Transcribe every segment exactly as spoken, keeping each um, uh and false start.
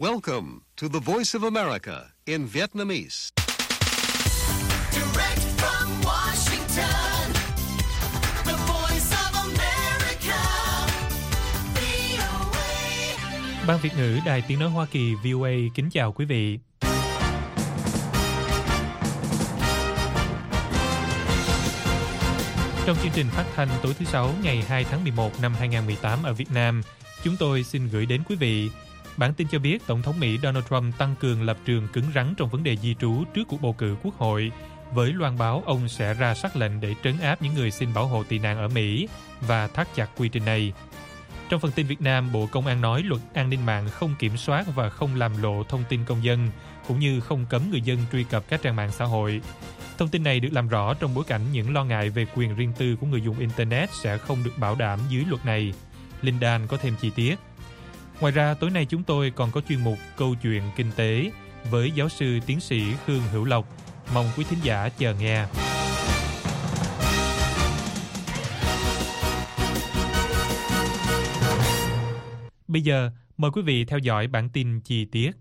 Welcome to the Voice of America in Vietnamese. Direct from Washington, the Voice of America, vê o a. Ban Việt ngữ Đài Tiếng nói Hoa Kỳ vê o a kính chào quý vị. Trong chương trình phát thanh tối thứ Sáu ngày hai tháng mười một năm hai nghìn không trăm mười tám ở Việt Nam, chúng tôi xin gửi đến quý vị bản tin cho biết Tổng thống Mỹ Donald Trump tăng cường lập trường cứng rắn trong vấn đề di trú trước cuộc bầu cử quốc hội, với loan báo ông sẽ ra sắc lệnh để trấn áp những người xin bảo hộ tị nạn ở Mỹ và thắt chặt quy trình này. Trong phần tin Việt Nam, Bộ Công an nói luật an ninh mạng không kiểm soát và không làm lộ thông tin công dân, cũng như không cấm người dân truy cập các trang mạng xã hội. Thông tin này được làm rõ trong bối cảnh những lo ngại về quyền riêng tư của người dùng Internet sẽ không được bảo đảm dưới luật này. Linh Dan có thêm chi tiết. Ngoài ra, tối nay chúng tôi còn có chuyên mục Câu chuyện Kinh tế với giáo sư tiến sĩ Khương Hữu Lộc. Mong quý thính giả chờ nghe. Bây giờ, mời quý vị theo dõi bản tin chi tiết.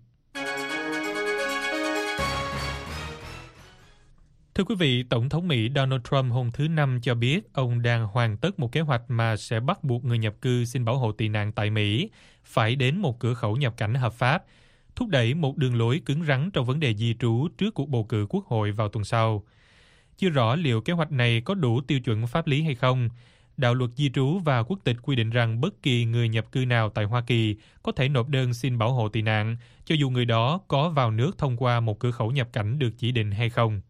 Thưa quý vị, Tổng thống Mỹ Donald Trump hôm thứ Năm cho biết ông đang hoàn tất một kế hoạch mà sẽ bắt buộc người nhập cư xin bảo hộ tị nạn tại Mỹ phải đến một cửa khẩu nhập cảnh hợp pháp, thúc đẩy một đường lối cứng rắn trong vấn đề di trú trước cuộc bầu cử quốc hội vào tuần sau. Chưa rõ liệu kế hoạch này có đủ tiêu chuẩn pháp lý hay không. Đạo luật di trú và quốc tịch quy định rằng bất kỳ người nhập cư nào tại Hoa Kỳ có thể nộp đơn xin bảo hộ tị nạn, cho dù người đó có vào nước thông qua một cửa khẩu nhập cảnh được chỉ định hay không.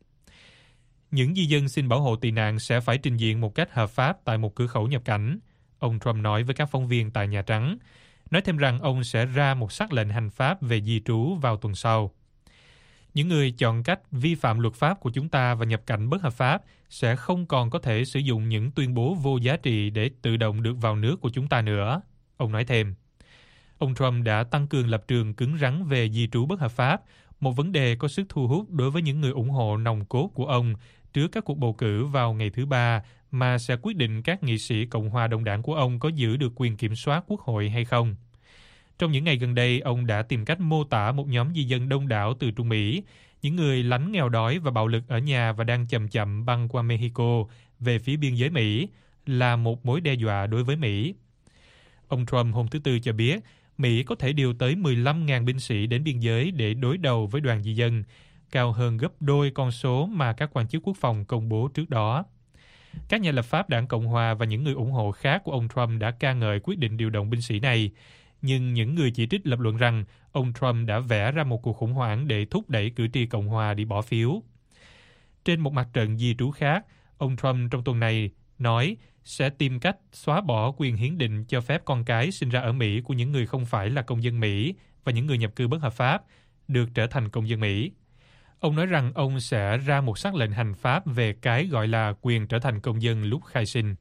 Những di dân xin bảo hộ tị nạn sẽ phải trình diện một cách hợp pháp tại một cửa khẩu nhập cảnh, ông Trump nói với các phóng viên tại Nhà Trắng, nói thêm rằng ông sẽ ra một sắc lệnh hành pháp về di trú vào tuần sau. Những người chọn cách vi phạm luật pháp của chúng ta và nhập cảnh bất hợp pháp sẽ không còn có thể sử dụng những tuyên bố vô giá trị để tự động được vào nước của chúng ta nữa, ông nói thêm. Ông Trump đã tăng cường lập trường cứng rắn về di trú bất hợp pháp, một vấn đề có sức thu hút đối với những người ủng hộ nòng cốt của ông trước các cuộc bầu cử vào ngày thứ Ba mà sẽ quyết định các nghị sĩ Cộng hòa đồng đảng của ông có giữ được quyền kiểm soát quốc hội hay không. Trong những ngày gần đây, ông đã tìm cách mô tả một nhóm di dân đông đảo từ Trung Mỹ, những người lánh nghèo đói và bạo lực ở nhà và đang chậm chậm băng qua Mexico về phía biên giới Mỹ, là một mối đe dọa đối với Mỹ. Ông Trump hôm thứ Tư cho biết Mỹ có thể điều tới mười lăm nghìn binh sĩ đến biên giới để đối đầu với đoàn di dân, cao hơn gấp đôi con số mà các quan chức quốc phòng công bố trước đó. Các nhà lập pháp đảng Cộng hòa và những người ủng hộ khác của ông Trump đã ca ngợi quyết định điều động binh sĩ này, nhưng những người chỉ trích lập luận rằng ông Trump đã vẽ ra một cuộc khủng hoảng để thúc đẩy cử tri Cộng hòa đi bỏ phiếu. Trên một mặt trận di trú khác, ông Trump trong tuần này nói sẽ tìm cách xóa bỏ quyền hiến định cho phép con cái sinh ra ở Mỹ của những người không phải là công dân Mỹ và những người nhập cư bất hợp pháp được trở thành công dân Mỹ. Ông nói rằng ông sẽ ra một sắc lệnh hành pháp về cái gọi là quyền trở thành công dân lúc khai sinh.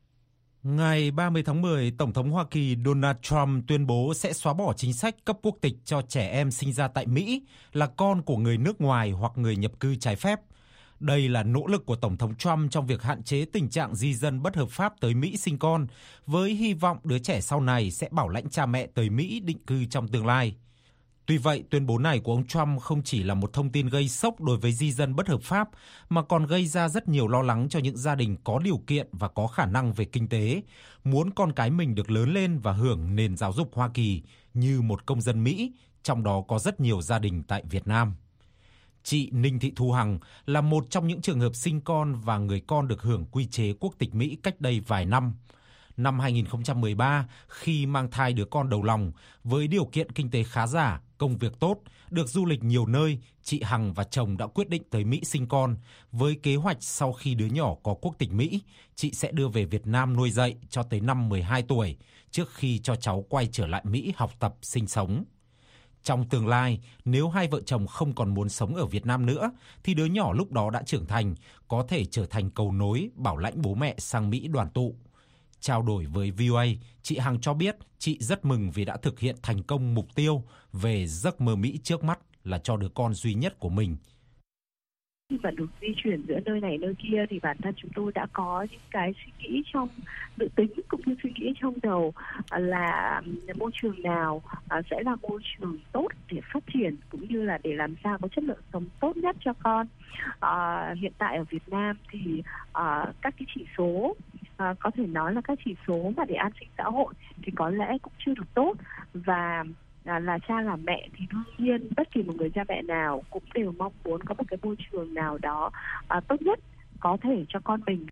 Ngày ba mươi tháng mười, Tổng thống Hoa Kỳ Donald Trump tuyên bố sẽ xóa bỏ chính sách cấp quốc tịch cho trẻ em sinh ra tại Mỹ là con của người nước ngoài hoặc người nhập cư trái phép. Đây là nỗ lực của Tổng thống Trump trong việc hạn chế tình trạng di dân bất hợp pháp tới Mỹ sinh con, với hy vọng đứa trẻ sau này sẽ bảo lãnh cha mẹ tới Mỹ định cư trong tương lai. Tuy vậy, tuyên bố này của ông Trump không chỉ là một thông tin gây sốc đối với di dân bất hợp pháp, mà còn gây ra rất nhiều lo lắng cho những gia đình có điều kiện và có khả năng về kinh tế, muốn con cái mình được lớn lên và hưởng nền giáo dục Hoa Kỳ như một công dân Mỹ, trong đó có rất nhiều gia đình tại Việt Nam. Chị Ninh Thị Thu Hằng là một trong những trường hợp sinh con và người con được hưởng quy chế quốc tịch Mỹ cách đây vài năm. Năm hai nghìn không trăm mười ba, khi mang thai đứa con đầu lòng, với điều kiện kinh tế khá giả, công việc tốt, được du lịch nhiều nơi, chị Hằng và chồng đã quyết định tới Mỹ sinh con, với kế hoạch sau khi đứa nhỏ có quốc tịch Mỹ, chị sẽ đưa về Việt Nam nuôi dạy cho tới năm mười hai tuổi, trước khi cho cháu quay trở lại Mỹ học tập, sinh sống. Trong tương lai, nếu hai vợ chồng không còn muốn sống ở Việt Nam nữa, thì đứa nhỏ lúc đó đã trưởng thành, có thể trở thành cầu nối bảo lãnh bố mẹ sang Mỹ đoàn tụ. Trao đổi với vê o a, chị Hằng cho biết chị rất mừng vì đã thực hiện thành công mục tiêu về giấc mơ Mỹ trước mắt là cho đứa con duy nhất của mình. khi mà được di chuyển giữa nơi này nơi kia thì bản thân chúng tôi đã có những cái suy nghĩ trong dự tính cũng như suy nghĩ trong đầu là môi trường nào sẽ là môi trường tốt để phát triển cũng như là để làm sao có chất lượng sống tốt nhất cho con. À, hiện tại ở Việt Nam thì à, các cái chỉ số à, có thể nói là các chỉ số mà để an sinh xã hội thì có lẽ cũng chưa được tốt, và là, là cha là mẹ thì đương nhiên bất kỳ một người cha mẹ nào cũng đều mong muốn có một cái môi trường nào đó à, tốt nhất có thể cho con mình.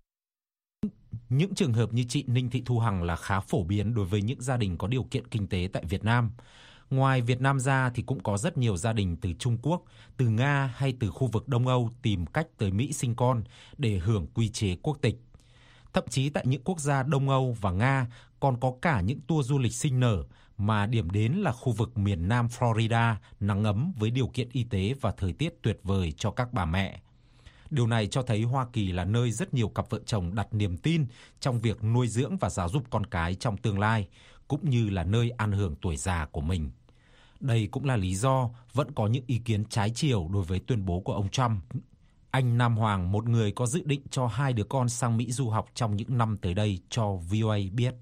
Những trường hợp như chị Ninh Thị Thu Hằng là khá phổ biến đối với những gia đình có điều kiện kinh tế tại Việt Nam. Ngoài Việt Nam ra thì cũng có rất nhiều gia đình từ Trung Quốc, từ Nga hay từ khu vực Đông Âu tìm cách tới Mỹ sinh con để hưởng quy chế quốc tịch. Thậm chí tại những quốc gia Đông Âu và Nga còn có cả những tour du lịch sinh nở mà điểm đến là khu vực miền Nam Florida nắng ấm với điều kiện y tế và thời tiết tuyệt vời cho các bà mẹ. Điều này cho thấy Hoa Kỳ là nơi rất nhiều cặp vợ chồng đặt niềm tin trong việc nuôi dưỡng và giáo dục con cái trong tương lai, cũng như là nơi an hưởng tuổi già của mình. Đây cũng là lý do vẫn có những ý kiến trái chiều đối với tuyên bố của ông Trump. Anh Nam Hoàng, một người có dự định cho hai đứa con sang Mỹ du học trong những năm tới đây, cho vê o a biết.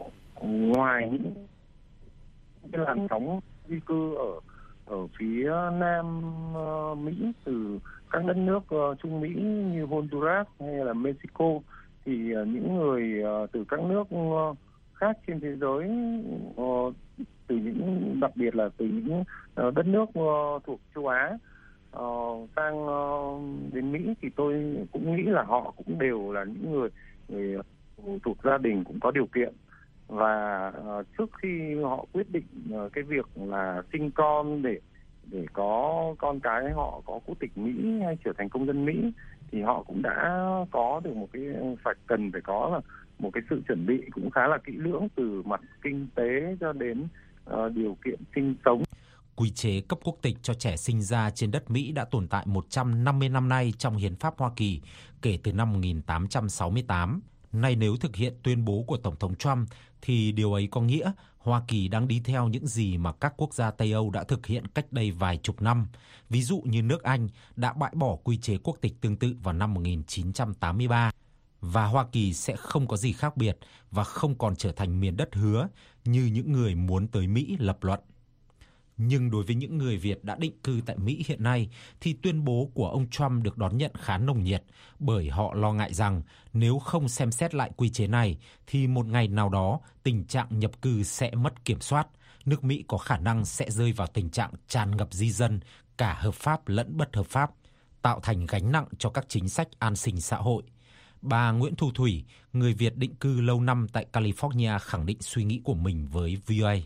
Ngoài những cái làn sóng di cư ở ở phía Nam uh, Mỹ từ các đất nước uh, Trung Mỹ như Honduras hay là Mexico, thì uh, những người uh, từ các nước uh, khác trên thế giới, uh, từ những đặc biệt là từ những uh, đất nước uh, thuộc châu Á uh, sang uh, đến Mỹ, thì tôi cũng nghĩ là họ cũng đều là những người, người thuộc gia đình cũng có điều kiện. Và uh, trước khi họ quyết định uh, cái việc là sinh con để để có con cái họ có quốc tịch Mỹ hay trở thành công dân Mỹ, thì họ cũng đã có được một cái phải cần phải có là một cái sự chuẩn bị cũng khá là kỹ lưỡng từ mặt kinh tế cho đến uh, điều kiện sinh sống. Quy chế cấp quốc tịch cho trẻ sinh ra trên đất Mỹ đã tồn tại một trăm năm mươi năm nay trong Hiến pháp Hoa Kỳ kể từ năm một nghìn tám trăm sáu mươi tám. Nay nếu thực hiện tuyên bố của Tổng thống Trump thì điều ấy có nghĩa Hoa Kỳ đang đi theo những gì mà các quốc gia Tây Âu đã thực hiện cách đây vài chục năm. Ví dụ như nước Anh đã bãi bỏ quy chế quốc tịch tương tự vào năm một nghìn chín trăm tám mươi ba. Và Hoa Kỳ sẽ không có gì khác biệt và không còn trở thành miền đất hứa như những người muốn tới Mỹ lập luận. Nhưng đối với những người Việt đã định cư tại Mỹ hiện nay thì tuyên bố của ông Trump được đón nhận khá nồng nhiệt, bởi họ lo ngại rằng nếu không xem xét lại quy chế này thì một ngày nào đó tình trạng nhập cư sẽ mất kiểm soát, nước Mỹ có khả năng sẽ rơi vào tình trạng tràn ngập di dân, cả hợp pháp lẫn bất hợp pháp, tạo thành gánh nặng cho các chính sách an sinh xã hội. Bà Nguyễn Thu Thủy, người Việt định cư lâu năm tại California, khẳng định suy nghĩ của mình với vê o a.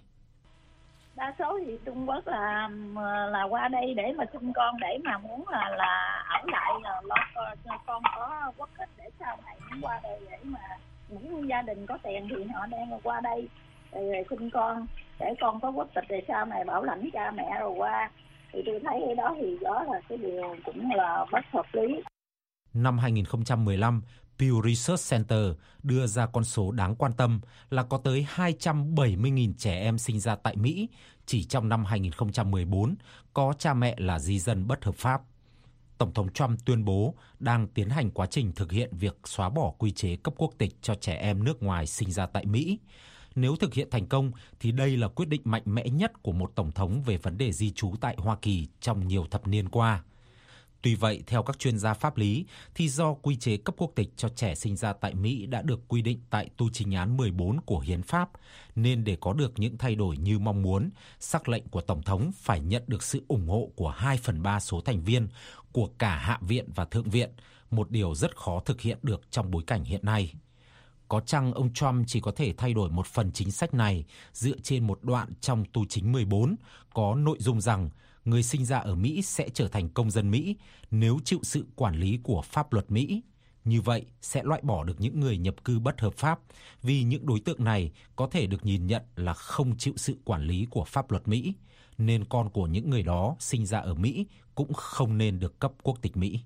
Đa số thì Trung Quốc là là qua đây để mà sinh con, để mà muốn là là ở lại là lo cho con có quốc tịch để sau này muốn qua đây, để mà những gia đình có tiền thì họ đang qua đây rồi sinh con để con có quốc tịch để sau này bảo lãnh cha mẹ rồi qua. Thì tôi thấy cái đó thì đó là cái điều cũng là bất hợp lý. Năm hai nghìn không trăm mười lăm, Pew Research Center đưa ra con số đáng quan tâm là có tới hai trăm bảy mươi nghìn trẻ em sinh ra tại Mỹ chỉ trong năm hai nghìn không trăm mười bốn có cha mẹ là di dân bất hợp pháp. Tổng thống Trump tuyên bố đang tiến hành quá trình thực hiện việc xóa bỏ quy chế cấp quốc tịch cho trẻ em nước ngoài sinh ra tại Mỹ. Nếu thực hiện thành công thì đây là quyết định mạnh mẽ nhất của một tổng thống về vấn đề di trú tại Hoa Kỳ trong nhiều thập niên qua. Tuy vậy, theo các chuyên gia pháp lý, thì do quy chế cấp quốc tịch cho trẻ sinh ra tại Mỹ đã được quy định tại tu chính án mười bốn của Hiến pháp, nên để có được những thay đổi như mong muốn, sắc lệnh của Tổng thống phải nhận được sự ủng hộ của hai phần ba số thành viên của cả Hạ viện và Thượng viện, một điều rất khó thực hiện được trong bối cảnh hiện nay. Có chăng ông Trump chỉ có thể thay đổi một phần chính sách này dựa trên một đoạn trong tu chính mười bốn có nội dung rằng người sinh ra ở Mỹ sẽ trở thành công dân Mỹ nếu chịu sự quản lý của pháp luật Mỹ. Như vậy sẽ loại bỏ được những người nhập cư bất hợp pháp, vì những đối tượng này có thể được nhìn nhận là không chịu sự quản lý của pháp luật Mỹ, nên con của những người đó sinh ra ở Mỹ cũng không nên được cấp quốc tịch Mỹ.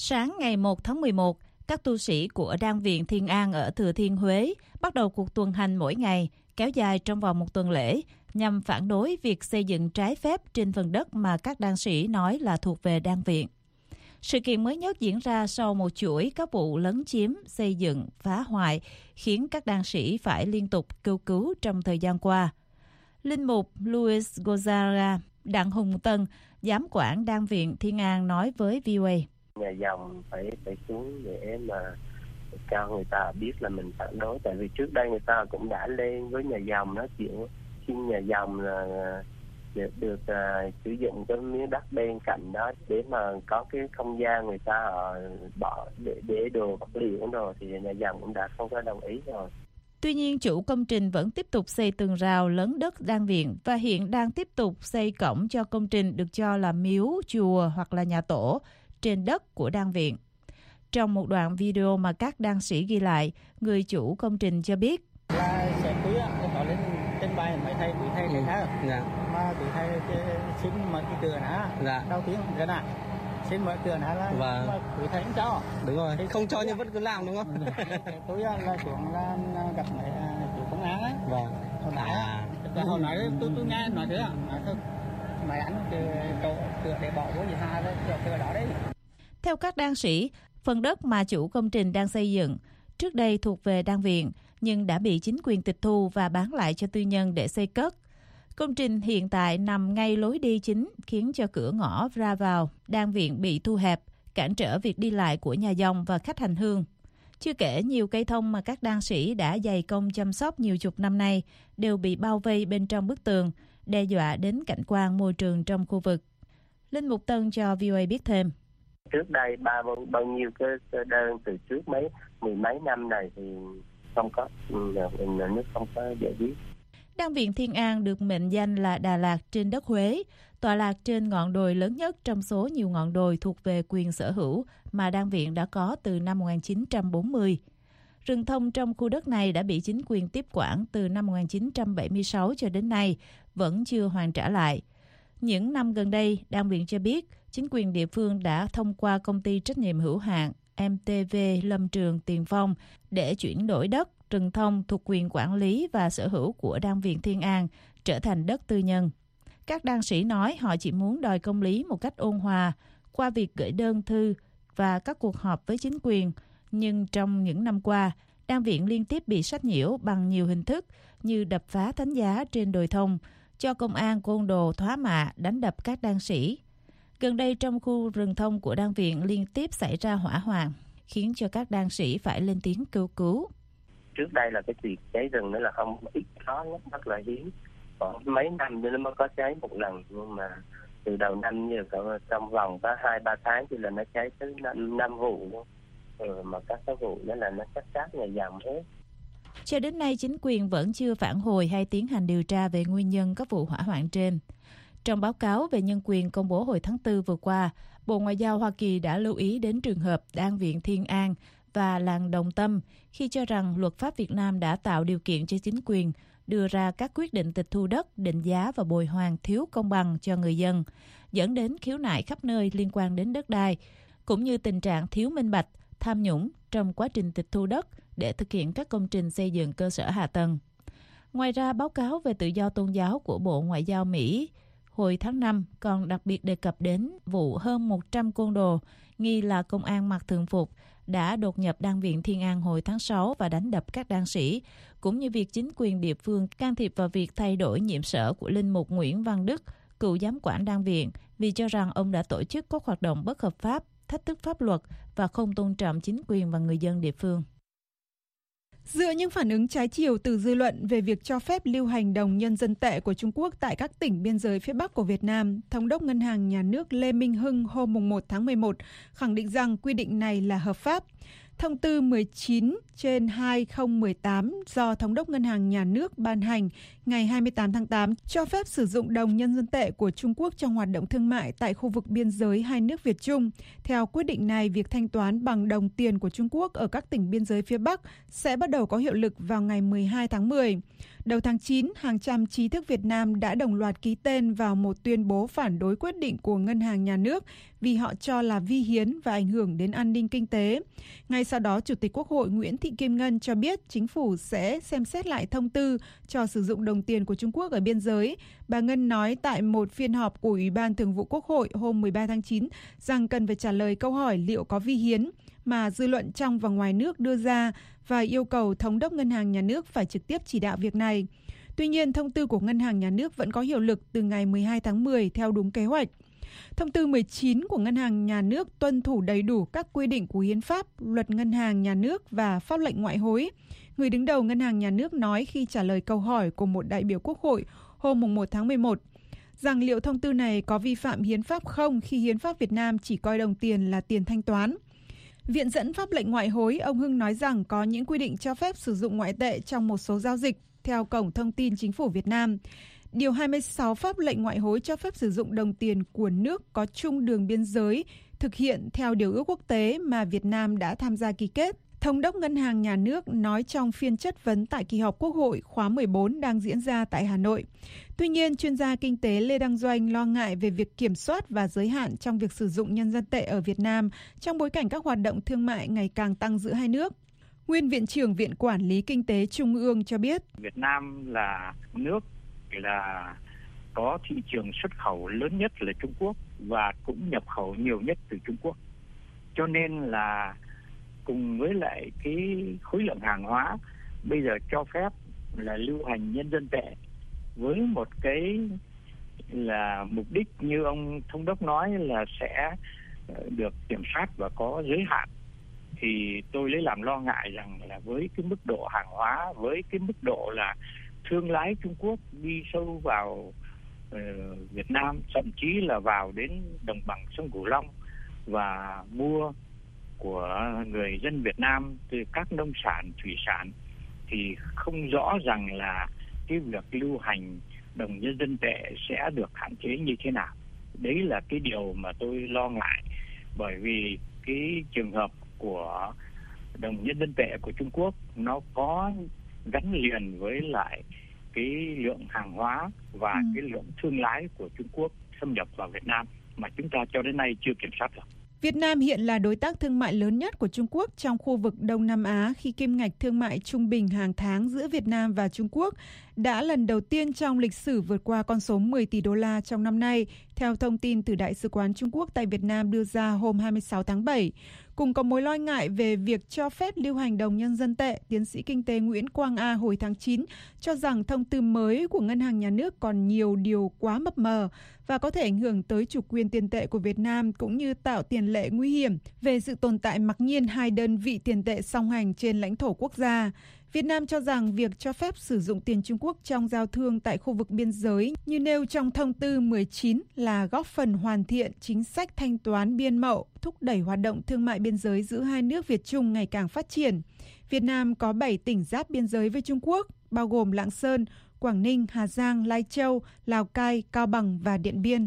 Sáng ngày một tháng mười một, các tu sĩ của Đan viện Thiên An ở Thừa Thiên Huế bắt đầu cuộc tuần hành mỗi ngày, kéo dài trong vòng một tuần lễ, nhằm phản đối việc xây dựng trái phép trên phần đất mà các đan sĩ nói là thuộc về Đan viện. Sự kiện mới nhất diễn ra sau một chuỗi các vụ lấn chiếm, xây dựng, phá hoại, khiến các đan sĩ phải liên tục kêu cứu trong thời gian qua. Linh mục Luis Gonzaga, Đặng Hùng Tân, giám quản Đan viện Thiên An nói với vê o a. Nhà dòng phải phải xuống để mà cho người ta biết là mình phản đối, tại vì trước đây người ta cũng đã lên với nhà dòng nói chuyện xin nhà dòng là được, được uh, sử dụng cái miếng đất bên cạnh đó để mà có cái không gian người ta họ bỏ để để đồ vật liệu rồi, thì nhà dòng cũng đã không có đồng ý rồi. Tuy nhiên, chủ công trình vẫn tiếp tục xây tường rào lấn đất Đan viện và hiện đang tiếp tục xây cổng cho công trình được cho là miếu, chùa hoặc là nhà tổ trên đất của Đan viện. Trong một đoạn video mà các đan sĩ ghi lại, người chủ công trình cho biết là sẽ quý có lên trên bài mấy thầy quý thầy để khác mà quý thầy xin mở cái cửa nữa đầu tiên cái này xin mở cửa nữa là và... mà quý thầy không cho, đúng rồi, thì không cho nhưng vẫn cứ làm, đúng không? Tôi là xuống là gặp mấy chủ công án á, vâng, hồi nãy à. hồi nãy tôi tôi nghe nói thế à, nói thôi mày anh chỗ cửa để bỏ vô gì ha đó chỗ cửa đó đấy. Theo các đan sĩ, phần đất mà chủ công trình đang xây dựng trước đây thuộc về Đan viện nhưng đã bị chính quyền tịch thu và bán lại cho tư nhân để xây cất. Công trình hiện tại nằm ngay lối đi chính khiến cho cửa ngõ ra vào Đan viện bị thu hẹp, cản trở việc đi lại của nhà dòng và khách hành hương. Chưa kể nhiều cây thông mà các đan sĩ đã dày công chăm sóc nhiều chục năm nay đều bị bao vây bên trong bức tường, đe dọa đến cảnh quan môi trường trong khu vực. Linh mục Tân cho vê o a biết thêm. Trước đây ba bao nhiêu cái đơn từ trước mấy mười mấy năm này thì không có, nhà nước không có giải quyết. Đan viện Thiên An được mệnh danh là Đà Lạt trên đất Huế, tọa lạc trên ngọn đồi lớn nhất trong số nhiều ngọn đồi thuộc về quyền sở hữu mà Đan viện đã có từ năm một nghìn chín trăm bốn mươi. Rừng thông trong khu đất này đã bị chính quyền tiếp quản từ năm một nghìn chín trăm bảy mươi sáu cho đến nay, vẫn chưa hoàn trả lại. Những năm gần đây, Đan viện cho biết chính quyền địa phương đã thông qua công ty trách nhiệm hữu hạn em tê vê Lâm Trường Tiền Phong để chuyển đổi đất rừng thông thuộc quyền quản lý và sở hữu của Đan viện Thiên An trở thành đất tư nhân. Các đan sĩ nói họ chỉ muốn đòi công lý một cách ôn hòa qua việc gửi đơn thư và các cuộc họp với chính quyền. Nhưng trong những năm qua, Đan viện liên tiếp bị sách nhiễu bằng nhiều hình thức như đập phá thánh giá trên đồi thông, cho công an côn đồ thoá mạ đánh đập các đan sĩ. Gần đây trong khu rừng thông của Đan viện liên tiếp xảy ra hỏa hoạn, khiến cho các đan sĩ phải lên tiếng kêu cứu. Trước đây là cái việc cháy rừng đó là không ít khó lắm, rất là hiếm. Còn mấy năm nữa nó mới có cháy một lần, nhưng mà từ đầu năm như trong vòng có hai ba tháng thì là nó cháy tới năm, năm vụ luôn. Ừ, mà các cái vụ đó là nó sát sát nhà dòng hết. Cho đến nay chính quyền vẫn chưa phản hồi hay tiến hành điều tra về nguyên nhân các vụ hỏa hoạn trên. Trong báo cáo về nhân quyền công bố hồi tháng tư vừa qua, Bộ Ngoại giao Hoa Kỳ đã lưu ý đến trường hợp Đan viện Thiên An và làng Đồng Tâm khi cho rằng luật pháp Việt Nam đã tạo điều kiện cho chính quyền đưa ra các quyết định tịch thu đất, định giá và bồi hoàn thiếu công bằng cho người dân, dẫn đến khiếu nại khắp nơi liên quan đến đất đai, cũng như tình trạng thiếu minh bạch, tham nhũng trong quá trình tịch thu đất để thực hiện các công trình xây dựng cơ sở hạ tầng. Ngoài ra, báo cáo về tự do tôn giáo của Bộ Ngoại giao Mỹ hồi tháng năm còn đặc biệt đề cập đến vụ hơn một trăm côn đồ nghi là công an mặc thường phục đã đột nhập Đan viện Thiên An hồi tháng sáu và đánh đập các đan sĩ, cũng như việc chính quyền địa phương can thiệp vào việc thay đổi nhiệm sở của linh mục Nguyễn Văn Đức, cựu giám quản Đan viện, vì cho rằng ông đã tổ chức các hoạt động bất hợp pháp, thách thức pháp luật và không tôn trọng chính quyền và người dân địa phương. Dựa những phản ứng trái chiều từ dư luận về việc cho phép lưu hành đồng nhân dân tệ của Trung Quốc tại các tỉnh biên giới phía Bắc của Việt Nam, Thống đốc Ngân hàng Nhà nước Lê Minh Hưng hôm một tháng mười một khẳng định rằng quy định này là hợp pháp. Thông tư mười chín trên hai không một tám do Thống đốc Ngân hàng Nhà nước ban hành ngày hai mươi tám tháng tám cho phép sử dụng đồng nhân dân tệ của Trung Quốc trong hoạt động thương mại tại khu vực biên giới hai nước Việt Trung. Theo quyết định này, việc thanh toán bằng đồng tiền của Trung Quốc ở các tỉnh biên giới phía Bắc sẽ bắt đầu có hiệu lực vào ngày mười hai tháng mười. Đầu tháng chín, hàng trăm trí thức Việt Nam đã đồng loạt ký tên vào một tuyên bố phản đối quyết định của Ngân hàng Nhà nước vì họ cho là vi hiến và ảnh hưởng đến an ninh kinh tế. Ngay sau đó, Chủ tịch Quốc hội Nguyễn Thị Kim Ngân cho biết chính phủ sẽ xem xét lại thông tư cho sử dụng đồng tiền của Trung Quốc ở biên giới. Bà Ngân nói tại một phiên họp của Ủy ban Thường vụ Quốc hội hôm mười ba tháng chín rằng cần phải trả lời câu hỏi liệu có vi hiến mà dư luận trong và ngoài nước đưa ra và yêu cầu Thống đốc Ngân hàng Nhà nước phải trực tiếp chỉ đạo việc này. Tuy nhiên, thông tư của Ngân hàng Nhà nước vẫn có hiệu lực từ ngày mười hai tháng mười theo đúng kế hoạch. Thông tư mười chín của Ngân hàng Nhà nước tuân thủ đầy đủ các quy định của Hiến pháp, Luật Ngân hàng Nhà nước và pháp lệnh ngoại hối. Người đứng đầu Ngân hàng Nhà nước nói khi trả lời câu hỏi của một đại biểu Quốc hội hôm một tháng mười một rằng liệu thông tư này có vi phạm hiến pháp không khi hiến pháp Việt Nam chỉ coi đồng tiền là tiền thanh toán. Viện dẫn pháp lệnh ngoại hối, ông Hưng nói rằng có những quy định cho phép sử dụng ngoại tệ trong một số giao dịch theo Cổng Thông tin Chính phủ Việt Nam. Điều hai mươi sáu pháp lệnh ngoại hối cho phép sử dụng đồng tiền của nước có chung đường biên giới thực hiện theo điều ước quốc tế mà Việt Nam đã tham gia ký kết. Thống đốc Ngân hàng Nhà nước nói trong phiên chất vấn tại kỳ họp Quốc hội khóa mười bốn đang diễn ra tại Hà Nội. Tuy nhiên, chuyên gia kinh tế Lê Đăng Doanh lo ngại về việc kiểm soát và giới hạn trong việc sử dụng nhân dân tệ ở Việt Nam trong bối cảnh các hoạt động thương mại ngày càng tăng giữa hai nước. Nguyên Viện trưởng Viện Quản lý Kinh tế Trung ương cho biết, Việt Nam là nước là có thị trường xuất khẩu lớn nhất là Trung Quốc và cũng nhập khẩu nhiều nhất từ Trung Quốc. Cho nên là cùng với lại cái khối lượng hàng hóa bây giờ cho phép là lưu hành nhân dân tệ với một cái là mục đích như ông Thống đốc nói là sẽ được kiểm soát và có giới hạn, thì tôi lấy làm lo ngại rằng là với cái mức độ hàng hóa, với cái mức độ là thương lái Trung Quốc đi sâu vào uh, Việt Nam, thậm chí là vào đến đồng bằng sông Cửu Long và mua của người dân Việt Nam từ các nông sản, thủy sản, thì không rõ rằng là cái việc lưu hành đồng nhân dân tệ sẽ được hạn chế như thế nào. Đấy là cái điều mà tôi lo ngại, bởi vì cái trường hợp của đồng nhân dân tệ của Trung Quốc nó có gắn liền với lại cái lượng hàng hóa và ừ. cái lượng thương lái của Trung Quốc xâm nhập vào Việt Nam mà chúng ta cho đến nay chưa kiểm soát được. Việt Nam hiện là đối tác thương mại lớn nhất của Trung Quốc trong khu vực Đông Nam Á khi kim ngạch thương mại trung bình hàng tháng giữa Việt Nam và Trung Quốc đã lần đầu tiên trong lịch sử vượt qua con số mười tỷ đô la trong năm nay, theo thông tin từ Đại sứ quán Trung Quốc tại Việt Nam đưa ra hôm hai mươi sáu tháng bảy. Cùng có mối lo ngại về việc cho phép lưu hành đồng nhân dân tệ, tiến sĩ kinh tế Nguyễn Quang A hồi tháng chín cho rằng thông tư mới của Ngân hàng Nhà nước còn nhiều điều quá mập mờ và có thể ảnh hưởng tới chủ quyền tiền tệ của Việt Nam cũng như tạo tiền lệ nguy hiểm về sự tồn tại mặc nhiên hai đơn vị tiền tệ song hành trên lãnh thổ quốc gia. Việt Nam cho rằng việc cho phép sử dụng tiền Trung Quốc trong giao thương tại khu vực biên giới như nêu trong thông tư mười chín là góp phần hoàn thiện chính sách thanh toán biên mậu, thúc đẩy hoạt động thương mại biên giới giữa hai nước Việt Trung ngày càng phát triển. Việt Nam có bảy tỉnh giáp biên giới với Trung Quốc, bao gồm Lạng Sơn, Quảng Ninh, Hà Giang, Lai Châu, Lào Cai, Cao Bằng và Điện Biên.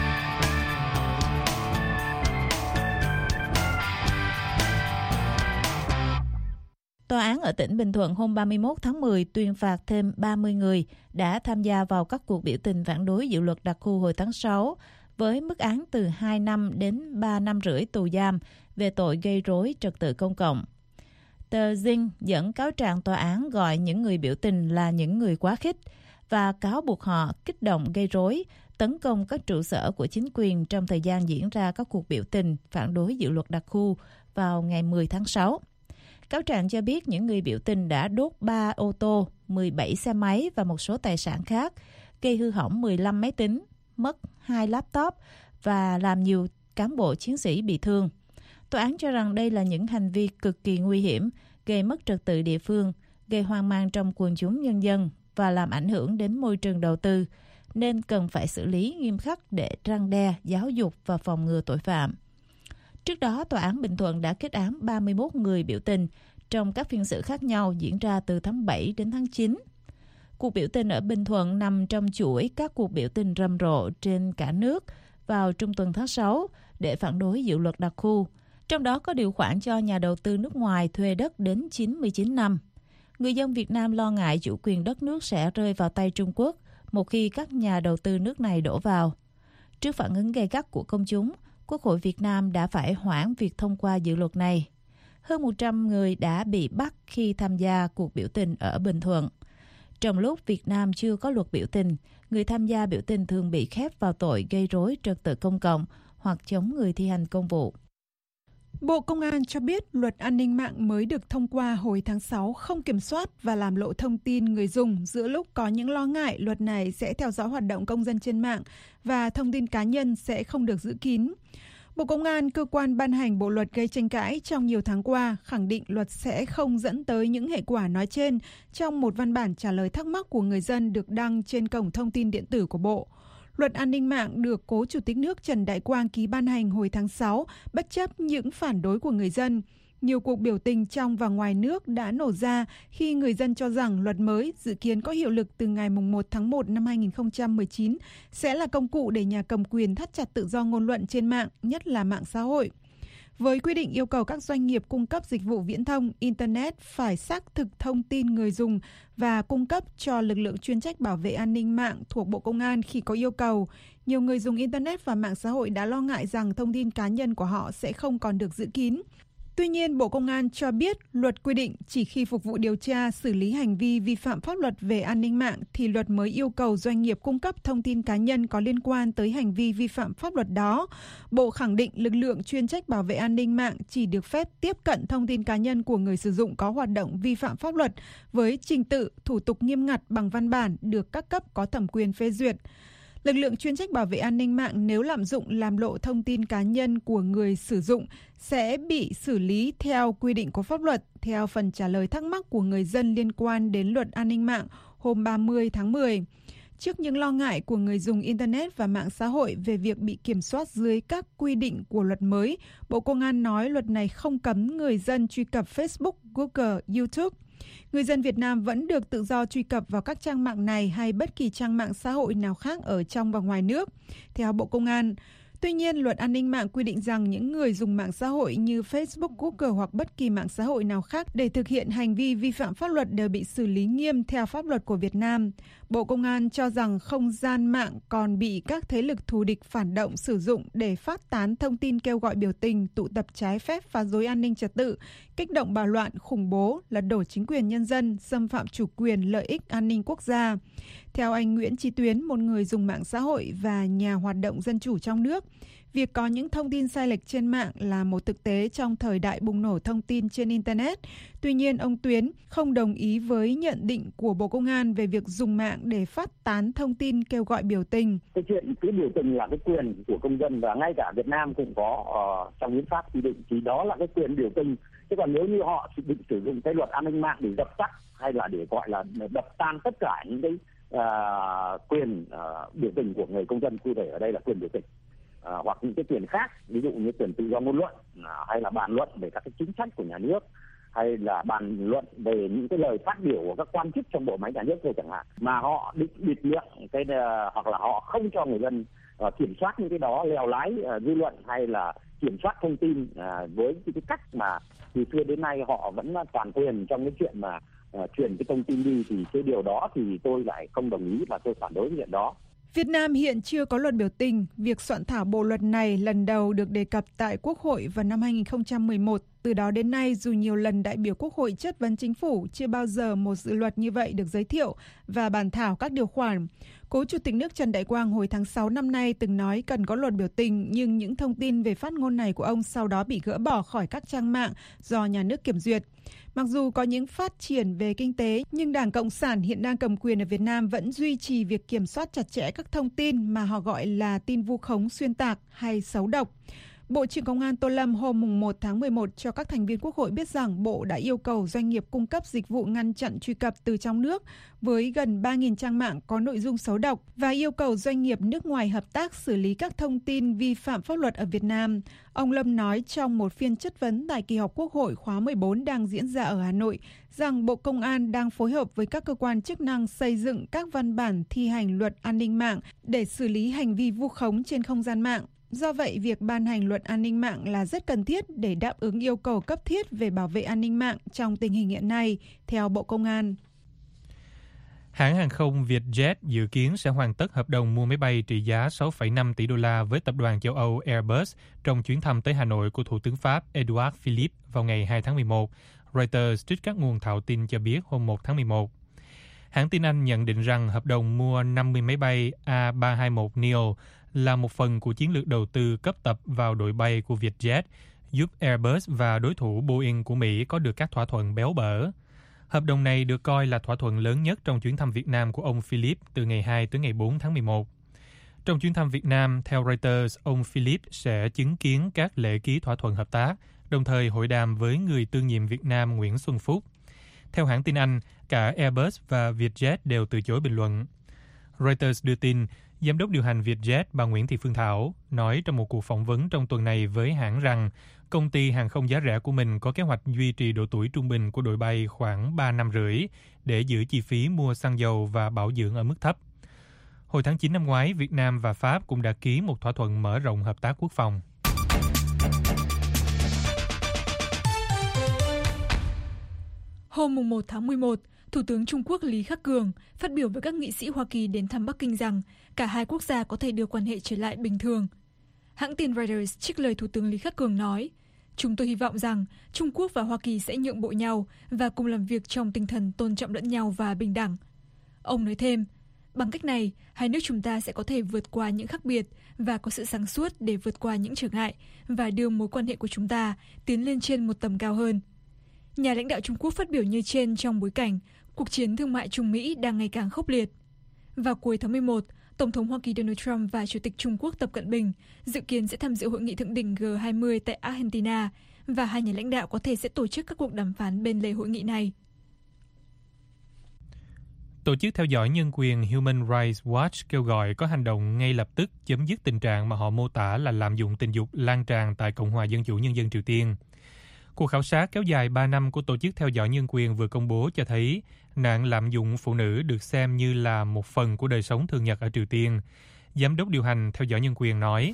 Tòa án ở tỉnh Bình Thuận hôm ba mươi mốt tháng mười tuyên phạt thêm ba mươi người đã tham gia vào các cuộc biểu tình phản đối dự luật đặc khu hồi tháng sáu với mức án từ hai năm đến ba năm rưỡi tù giam về tội gây rối trật tự công cộng. Tờ Dinh dẫn cáo trạng tòa án gọi những người biểu tình là những người quá khích và cáo buộc họ kích động gây rối, tấn công các trụ sở của chính quyền trong thời gian diễn ra các cuộc biểu tình phản đối dự luật đặc khu vào ngày mười tháng sáu. Cáo trạng cho biết những người biểu tình đã đốt ba ô tô, mười bảy xe máy và một số tài sản khác, gây hư hỏng mười lăm máy tính, mất hai laptop và làm nhiều cán bộ chiến sĩ bị thương. Tòa án cho rằng đây là những hành vi cực kỳ nguy hiểm, gây mất trật tự địa phương, gây hoang mang trong quần chúng nhân dân và làm ảnh hưởng đến môi trường đầu tư, nên cần phải xử lý nghiêm khắc để răn đe, giáo dục và phòng ngừa tội phạm. Trước đó, Tòa án Bình Thuận đã kết án ba mươi mốt người biểu tình trong các phiên xử khác nhau diễn ra từ tháng bảy đến tháng chín. Cuộc biểu tình ở Bình Thuận nằm trong chuỗi các cuộc biểu tình rầm rộ trên cả nước vào trung tuần tháng sáu để phản đối dự luật đặc khu. Trong đó có điều khoản cho nhà đầu tư nước ngoài thuê đất đến chín mươi chín năm. người dân Việt Nam lo ngại chủ quyền đất nước sẽ rơi vào tay Trung Quốc một khi các nhà đầu tư nước này đổ vào. Trước phản ứng gay gắt của công chúng, Quốc hội Việt Nam đã phải hoãn việc thông qua dự luật này. Hơn một trăm người đã bị bắt khi tham gia cuộc biểu tình ở Bình Thuận. Trong lúc Việt Nam chưa có luật biểu tình, người tham gia biểu tình thường bị khép vào tội gây rối trật tự công cộng hoặc chống người thi hành công vụ. Bộ Công an cho biết luật an ninh mạng mới được thông qua hồi tháng sáu không kiểm soát và làm lộ thông tin người dùng giữa lúc có những lo ngại luật này sẽ theo dõi hoạt động công dân trên mạng và thông tin cá nhân sẽ không được giữ kín. Bộ Công an, cơ quan ban hành bộ luật gây tranh cãi trong nhiều tháng qua, khẳng định luật sẽ không dẫn tới những hệ quả nói trên trong một văn bản trả lời thắc mắc của người dân được đăng trên cổng thông tin điện tử của Bộ. Luật an ninh mạng được Cố Chủ tịch nước Trần Đại Quang ký ban hành hồi tháng sáu, bất chấp những phản đối của người dân. Nhiều cuộc biểu tình trong và ngoài nước đã nổ ra khi người dân cho rằng luật mới dự kiến có hiệu lực từ ngày mùng một tháng một năm hai nghìn không trăm mười chín sẽ là công cụ để nhà cầm quyền thắt chặt tự do ngôn luận trên mạng, nhất là mạng xã hội. Với quy định yêu cầu các doanh nghiệp cung cấp dịch vụ viễn thông, Internet phải xác thực thông tin người dùng và cung cấp cho lực lượng chuyên trách bảo vệ an ninh mạng thuộc Bộ Công an khi có yêu cầu, nhiều người dùng Internet và mạng xã hội đã lo ngại rằng thông tin cá nhân của họ sẽ không còn được giữ kín. Tuy nhiên, Bộ Công an cho biết luật quy định chỉ khi phục vụ điều tra xử lý hành vi vi phạm pháp luật về an ninh mạng thì luật mới yêu cầu doanh nghiệp cung cấp thông tin cá nhân có liên quan tới hành vi vi phạm pháp luật đó. Bộ khẳng định lực lượng chuyên trách bảo vệ an ninh mạng chỉ được phép tiếp cận thông tin cá nhân của người sử dụng có hoạt động vi phạm pháp luật với trình tự, thủ tục nghiêm ngặt bằng văn bản được các cấp có thẩm quyền phê duyệt. Lực lượng chuyên trách bảo vệ an ninh mạng nếu lạm dụng làm lộ thông tin cá nhân của người sử dụng sẽ bị xử lý theo quy định của pháp luật, theo phần trả lời thắc mắc của người dân liên quan đến luật an ninh mạng hôm ba mươi tháng mười. Trước những lo ngại của người dùng Internet và mạng xã hội về việc bị kiểm soát dưới các quy định của luật mới, Bộ Công an nói luật này không cấm người dân truy cập Facebook, Google, YouTube. Người dân Việt Nam vẫn được tự do truy cập vào các trang mạng này hay bất kỳ trang mạng xã hội nào khác ở trong và ngoài nước, theo Bộ Công an. Tuy nhiên, luật an ninh mạng quy định rằng những người dùng mạng xã hội như Facebook, Google hoặc bất kỳ mạng xã hội nào khác để thực hiện hành vi vi phạm pháp luật đều bị xử lý nghiêm theo pháp luật của Việt Nam. Bộ Công an cho rằng không gian mạng còn bị các thế lực thù địch phản động sử dụng để phát tán thông tin kêu gọi biểu tình, tụ tập trái phép, phá rối an ninh trật tự, kích động bạo loạn, khủng bố, lật đổ chính quyền nhân dân, xâm phạm chủ quyền, lợi ích an ninh quốc gia. Theo anh Nguyễn Chí Tuyến, một người dùng mạng xã hội và nhà hoạt động dân chủ trong nước, việc có những thông tin sai lệch trên mạng là một thực tế trong thời đại bùng nổ thông tin trên Internet. Tuy nhiên, ông Tuyến không đồng ý với nhận định của Bộ Công an về việc dùng mạng để phát tán thông tin kêu gọi biểu tình. Cái chuyện cứ biểu tình là cái quyền của công dân và ngay cả Việt Nam cũng có uh, trong hiến pháp quy định thì đó là cái quyền biểu tình. Chứ còn nếu như họ định sử dụng cái luật an ninh mạng để dập tắt hay là để gọi là đập tan tất cả những cái uh, quyền uh, biểu tình của người công dân, cụ thể ở đây là quyền biểu tình. À, hoặc những cái quyền khác, ví dụ như quyền tự do ngôn luận, à, hay là bàn luận về các cái chính sách của nhà nước, hay là bàn luận về những cái lời phát biểu của các quan chức trong bộ máy nhà nước thôi chẳng hạn, mà họ định bịt miệng cái uh, hoặc là họ không cho người dân uh, kiểm soát những cái đó, lèo lái uh, dư luận hay là kiểm soát thông tin uh, với cái, cái cách mà từ xưa đến nay họ vẫn toàn quyền trong cái chuyện mà uh, truyền cái thông tin đi, thì cái điều đó thì tôi lại không đồng ý và tôi phản đối chuyện đó. Việt Nam hiện chưa có luật biểu tình. Việc soạn thảo bộ luật này lần đầu được đề cập tại Quốc hội vào năm hai nghìn không trăm mười một. Từ đó đến nay, dù nhiều lần đại biểu Quốc hội chất vấn chính phủ, chưa bao giờ một dự luật như vậy được giới thiệu và bàn thảo các điều khoản. Cố Chủ tịch nước Trần Đại Quang hồi tháng sáu năm nay từng nói cần có luật biểu tình, nhưng những thông tin về phát ngôn này của ông sau đó bị gỡ bỏ khỏi các trang mạng do nhà nước kiểm duyệt. Mặc dù có những phát triển về kinh tế, nhưng Đảng Cộng sản hiện đang cầm quyền ở Việt Nam vẫn duy trì việc kiểm soát chặt chẽ các thông tin mà họ gọi là tin vu khống, xuyên tạc hay xấu độc. Bộ trưởng Công an Tô Lâm hôm một tháng mười một cho các thành viên Quốc hội biết rằng Bộ đã yêu cầu doanh nghiệp cung cấp dịch vụ ngăn chặn truy cập từ trong nước với gần ba nghìn trang mạng có nội dung xấu độc và yêu cầu doanh nghiệp nước ngoài hợp tác xử lý các thông tin vi phạm pháp luật ở Việt Nam. Ông Lâm nói trong một phiên chất vấn tại kỳ họp Quốc hội khóa mười bốn đang diễn ra ở Hà Nội rằng Bộ Công an đang phối hợp với các cơ quan chức năng xây dựng các văn bản thi hành luật an ninh mạng để xử lý hành vi vu khống trên không gian mạng. Do vậy, việc ban hành luật an ninh mạng là rất cần thiết để đáp ứng yêu cầu cấp thiết về bảo vệ an ninh mạng trong tình hình hiện nay, theo Bộ Công an. Hãng hàng không Vietjet dự kiến sẽ hoàn tất hợp đồng mua máy bay trị giá sáu phẩy năm tỷ đô la với tập đoàn châu Âu Airbus trong chuyến thăm tới Hà Nội của Thủ tướng Pháp Edouard Philippe vào ngày hai tháng mười một, Reuters trích các nguồn thạo tin cho biết hôm một tháng mười một. Hãng tin Anh nhận định rằng hợp đồng mua năm mươi máy bay A ba hai mốt neo là một phần của chiến lược đầu tư cấp tập vào đội bay của Vietjet, giúp Airbus và đối thủ Boeing của Mỹ có được các thỏa thuận béo bở. Hợp đồng này được coi là thỏa thuận lớn nhất trong chuyến thăm Việt Nam của ông Philippe từ ngày hai tới ngày bốn tháng mười một. Trong chuyến thăm Việt Nam, theo Reuters, ông Philippe sẽ chứng kiến các lễ ký thỏa thuận hợp tác, đồng thời hội đàm với người tương nhiệm Việt Nam Nguyễn Xuân Phúc. Theo hãng tin Anh, cả Airbus và Vietjet đều từ chối bình luận. Reuters đưa tin, Giám đốc điều hành Vietjet bà Nguyễn Thị Phương Thảo nói trong một cuộc phỏng vấn trong tuần này với hãng rằng công ty hàng không giá rẻ của mình có kế hoạch duy trì độ tuổi trung bình của đội bay khoảng ba năm rưỡi để giữ chi phí mua xăng dầu và bảo dưỡng ở mức thấp. Hồi tháng chín năm ngoái, Việt Nam và Pháp cũng đã ký một thỏa thuận mở rộng hợp tác quốc phòng. Hôm một tháng mười một, Thủ tướng Trung Quốc Lý Khắc Cường phát biểu với các nghị sĩ Hoa Kỳ đến thăm Bắc Kinh rằng cả hai quốc gia có thể đưa quan hệ trở lại bình thường. Hãng tin Reuters trích lời Thủ tướng Lý Khắc Cường nói, chúng tôi hy vọng rằng Trung Quốc và Hoa Kỳ sẽ nhượng bộ nhau và cùng làm việc trong tinh thần tôn trọng lẫn nhau và bình đẳng. Ông nói thêm, bằng cách này, hai nước chúng ta sẽ có thể vượt qua những khác biệt và có sự sáng suốt để vượt qua những trở ngại và đưa mối quan hệ của chúng ta tiến lên trên một tầm cao hơn. Nhà lãnh đạo Trung Quốc phát biểu như trên trong bối cảnh cuộc chiến thương mại Trung Mỹ đang ngày càng khốc liệt. Vào cuối tháng mười một, Tổng thống Hoa Kỳ Donald Trump và Chủ tịch Trung Quốc Tập Cận Bình dự kiến sẽ tham dự hội nghị thượng đỉnh G hai mươi tại Argentina và hai nhà lãnh đạo có thể sẽ tổ chức các cuộc đàm phán bên lề hội nghị này. Tổ chức theo dõi nhân quyền Human Rights Watch kêu gọi có hành động ngay lập tức chấm dứt tình trạng mà họ mô tả là lạm dụng tình dục lan tràn tại Cộng hòa Dân chủ Nhân dân Triều Tiên. Cuộc khảo sát kéo dài ba năm của Tổ chức theo dõi nhân quyền vừa công bố cho thấy nạn lạm dụng phụ nữ được xem như là một phần của đời sống thường nhật ở Triều Tiên. Giám đốc điều hành theo dõi nhân quyền nói,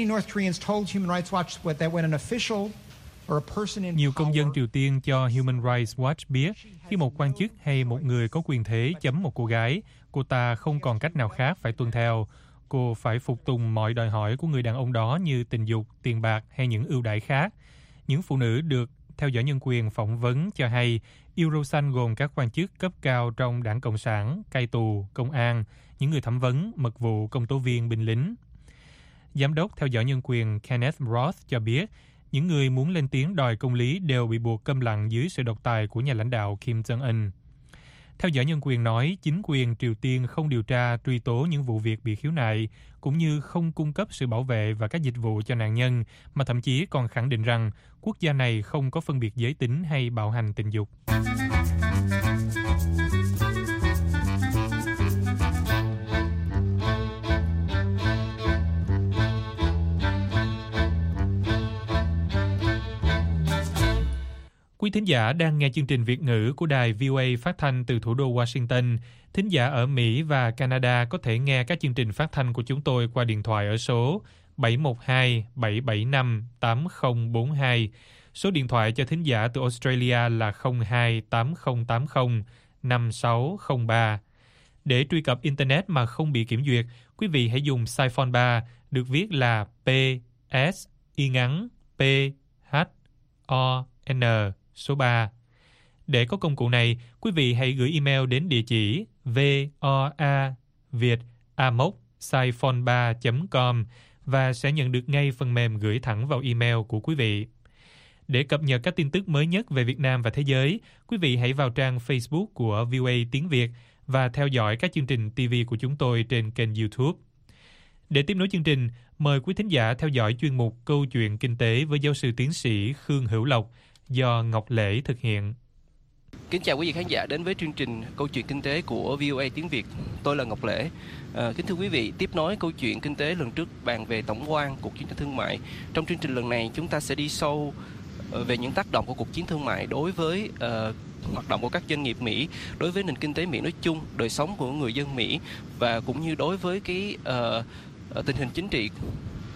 nhiều công dân Triều Tiên cho Human Rights Watch biết khi một quan chức hay một người có quyền thế chấm một cô gái, cô ta không còn cách nào khác phải tuân theo. Cô phải phục tùng mọi đòi hỏi của người đàn ông đó như tình dục, tiền bạc hay những ưu đãi khác. Những phụ nữ được theo dõi nhân quyền phỏng vấn cho hay yêu râu xanh gồm các quan chức cấp cao trong Đảng Cộng sản, cai tù, công an, những người thẩm vấn, mật vụ, công tố viên, binh lính. Giám đốc theo dõi nhân quyền Kenneth Roth cho biết những người muốn lên tiếng đòi công lý đều bị buộc câm lặng dưới sự độc tài của nhà lãnh đạo Kim Jong-un. Theo dõi nhân quyền nói, chính quyền Triều Tiên không điều tra truy tố những vụ việc bị khiếu nại, cũng như không cung cấp sự bảo vệ và các dịch vụ cho nạn nhân, mà thậm chí còn khẳng định rằng quốc gia này không có phân biệt giới tính hay bạo hành tình dục. Quý thính giả đang nghe chương trình Việt ngữ của đài vê o a phát thanh từ thủ đô Washington. Thính giả ở Mỹ và Canada có thể nghe các chương trình phát thanh của chúng tôi qua điện thoại ở số bảy một hai bảy bảy năm tám không bốn hai. Số điện thoại cho thính giả từ Australia là không hai tám không tám không năm sáu không ba. Để truy cập Internet mà không bị kiểm duyệt, quý vị hãy dùng Siphon ba, được viết là P S y ngắn P H O N số ba. Để có công cụ này, quý vị hãy gửi email đến địa chỉ voa việt a m o c siphon ba chấm com và sẽ nhận được ngay phần mềm gửi thẳng vào email của quý vị. Để cập nhật các tin tức mới nhất về Việt Nam và thế giới, quý vị hãy vào trang Facebook của vê o a Tiếng Việt và theo dõi các chương trình ti vi của chúng tôi trên kênh YouTube. Để tiếp nối chương trình, mời quý thính giả theo dõi chuyên mục Câu chuyện kinh tế với giáo sư tiến sĩ Khương Hữu Lộc do Ngọc Lễ thực hiện. Kính chào quý vị khán giả đến với chương trình Câu chuyện kinh tế của vê o a Tiếng Việt. Tôi là Ngọc Lễ. À, kính thưa quý vị, tiếp nối câu chuyện kinh tế lần trước bàn về tổng quan cuộc chiến tranh thương mại. Trong chương trình lần này chúng ta sẽ đi sâu về những tác động của cuộc chiến thương mại đối với uh, hoạt động của các doanh nghiệp Mỹ, đối với nền kinh tế Mỹ nói chung, đời sống của người dân Mỹ và cũng như đối với cái uh, tình hình chính trị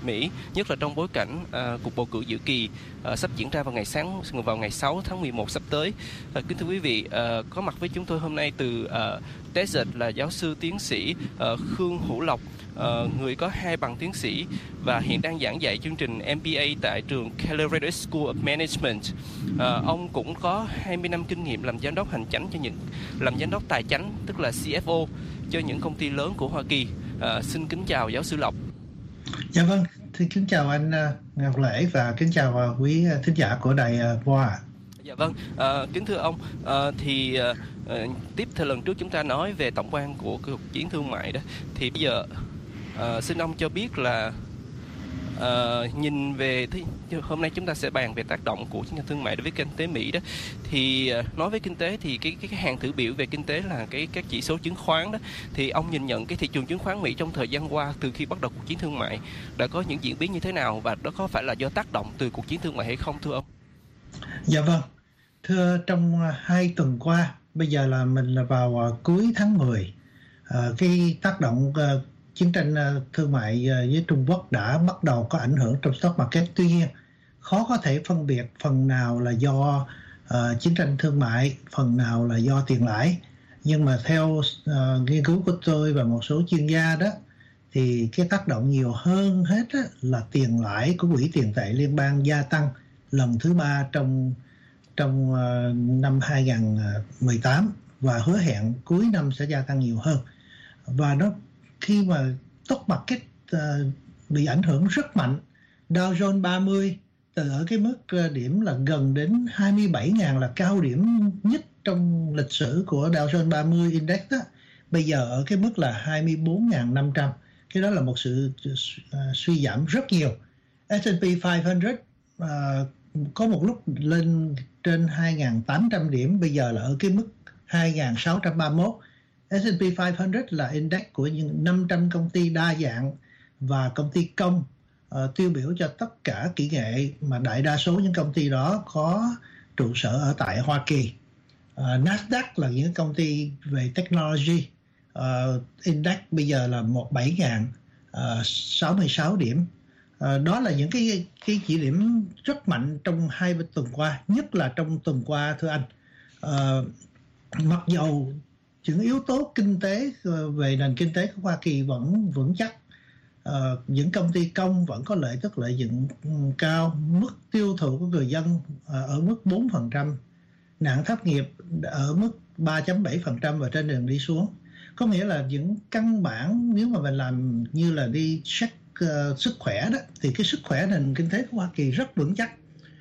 Mỹ, nhất là trong bối cảnh uh, cuộc bầu cử dự kỳ uh, sắp diễn ra vào ngày sáng vào ngày sáu tháng mười một sắp tới. Uh, kính thưa quý vị, uh, có mặt với chúng tôi hôm nay từ uh, Desert là giáo sư tiến sĩ uh, Khương Hữu Lộc, uh, người có hai bằng tiến sĩ và hiện đang giảng dạy chương trình M B A tại trường Colorado School of Management. Uh, ông cũng có hai mươi năm kinh nghiệm làm giám đốc hành chánh cho những làm giám đốc tài chánh, tức là C F O cho những công ty lớn của Hoa Kỳ. Uh, xin kính chào giáo sư Lộc. Dạ vâng, xin kính chào anh uh, Ngọc Lễ và kính chào uh, quý uh, thính giả của đài uh, Voa. Dạ vâng, à, kính thưa ông, à, thì à, tiếp theo lần trước chúng ta nói về tổng quan của cuộc chiến thương mại đó, thì bây giờ à, xin ông cho biết là à, nhìn về thì, hôm nay chúng ta sẽ bàn về tác động của chiến tranh thương mại đối với kinh tế Mỹ đó. Thì à, nói với kinh tế thì cái, cái cái hàng thử biểu về kinh tế là cái các chỉ số chứng khoán đó. Thì ông nhìn nhận cái thị trường chứng khoán Mỹ trong thời gian qua từ khi bắt đầu cuộc chiến thương mại đã có những diễn biến như thế nào, và đó có phải là do tác động từ cuộc chiến thương mại hay không, thưa ông? Dạ vâng, thưa, trong hai tuần qua, bây giờ là mình là vào cuối tháng mười, à, cái tác động uh, chiến tranh uh, thương mại uh, với Trung Quốc đã bắt đầu có ảnh hưởng trong stock market. Tuy nhiên, khó có thể phân biệt phần nào là do uh, chiến tranh thương mại, phần nào là do tiền lãi. Nhưng mà theo uh, nghiên cứu của tôi và một số chuyên gia đó, thì cái tác động nhiều hơn hết á, là tiền lãi của Quỹ tiền tệ liên bang gia tăng lần thứ ba trong trong uh, năm hai không một tám và hứa hẹn cuối năm sẽ gia tăng nhiều hơn. Và nó khi mà stock market uh, bị ảnh hưởng rất mạnh, Dow Jones ba mươi từ ở cái mức uh, điểm là gần đến hai mươi bảy nghìn là cao điểm nhất trong lịch sử của Dow Jones ba mươi Index đó, bây giờ ở cái mức là hai mươi bốn nghìn năm trăm. Cái đó là một sự uh, suy giảm rất nhiều. S and P năm trăm uh, có một lúc lên trên hai nghìn tám trăm điểm, bây giờ là ở cái mức hai nghìn sáu trăm ba mươi mốt. S and P năm trăm là index của những năm trăm công ty đa dạng và công ty công, uh, tiêu biểu cho tất cả kỹ nghệ, mà đại đa số những công ty đó có trụ sở ở tại Hoa Kỳ. Uh, Nasdaq là những công ty về technology, uh, index bây giờ là mười bảy nghìn sáu mươi sáu điểm. À, đó là những cái cái chỉ điểm rất mạnh trong hai tuần qua, nhất là trong tuần qua, thưa anh. À, mặc dầu những yếu tố kinh tế về nền kinh tế của Hoa Kỳ vẫn vững chắc, à, những công ty công vẫn có lợi tức lợi nhuận cao, mức tiêu thụ của người dân à, ở mức bốn phần trăm, nạn thất nghiệp ở mức ba phẩy bảy phần trăm và trên đường đi xuống. Có nghĩa là những căn bản, nếu mà mình làm như là đi check Uh, sức khỏe đó, thì cái sức khỏe nền kinh tế của Hoa Kỳ rất vững chắc.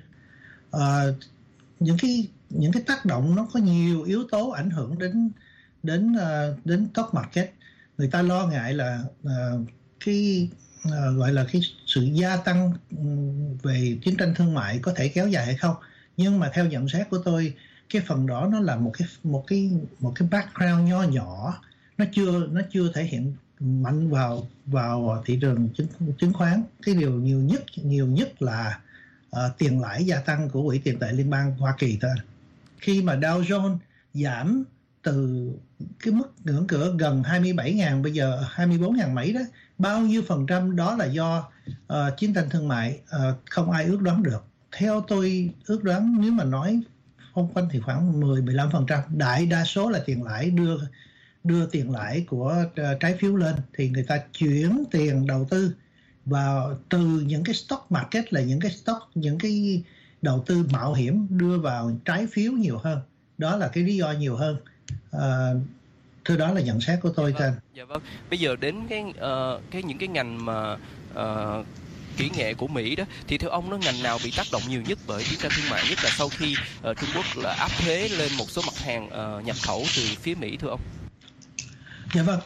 Uh, những cái những cái tác động nó có nhiều yếu tố ảnh hưởng đến đến uh, đến stock market. Người ta lo ngại là uh, cái uh, gọi là cái sự gia tăng um, về chiến tranh thương mại có thể kéo dài hay không. Nhưng mà theo nhận xét của tôi, cái phần đó nó là một cái một cái một cái background nho nhỏ, nó chưa nó chưa thể hiện mạnh vào vào thị trường chứng, chứng khoán. Cái điều nhiều nhất nhiều nhất là uh, tiền lãi gia tăng của Quỹ tiền tệ liên bang Hoa Kỳ thôi. Khi mà Dow Jones giảm từ cái mức ngưỡng cửa gần hai mươi bảy nghìn, bây giờ hai mươi bốn nghìn mấy đó, bao nhiêu phần trăm đó là do uh, chiến tranh thương mại, uh, không ai ước đoán được. Theo tôi ước đoán, nếu mà nói không quanh thì khoảng mười đến mười lăm phần trăm. Đại đa số là tiền lãi đưa đưa tiền lãi của uh, trái phiếu lên, thì người ta chuyển tiền đầu tư vào từ những cái stock market, là những cái stock, những cái đầu tư mạo hiểm, đưa vào trái phiếu nhiều hơn. Đó là cái lý do nhiều hơn. Uh, thưa, đó là nhận xét của tôi. Dạ vâng, dạ vâng. Bây giờ đến cái uh, cái những cái ngành mà uh, kỹ nghệ của Mỹ đó, thì theo ông nó ngành nào bị tác động nhiều nhất bởi chiến tranh thương mại, nhất là sau khi uh, Trung Quốc là áp thuế lên một số mặt hàng uh, nhập khẩu từ phía Mỹ, thưa ông? Dạ vâng.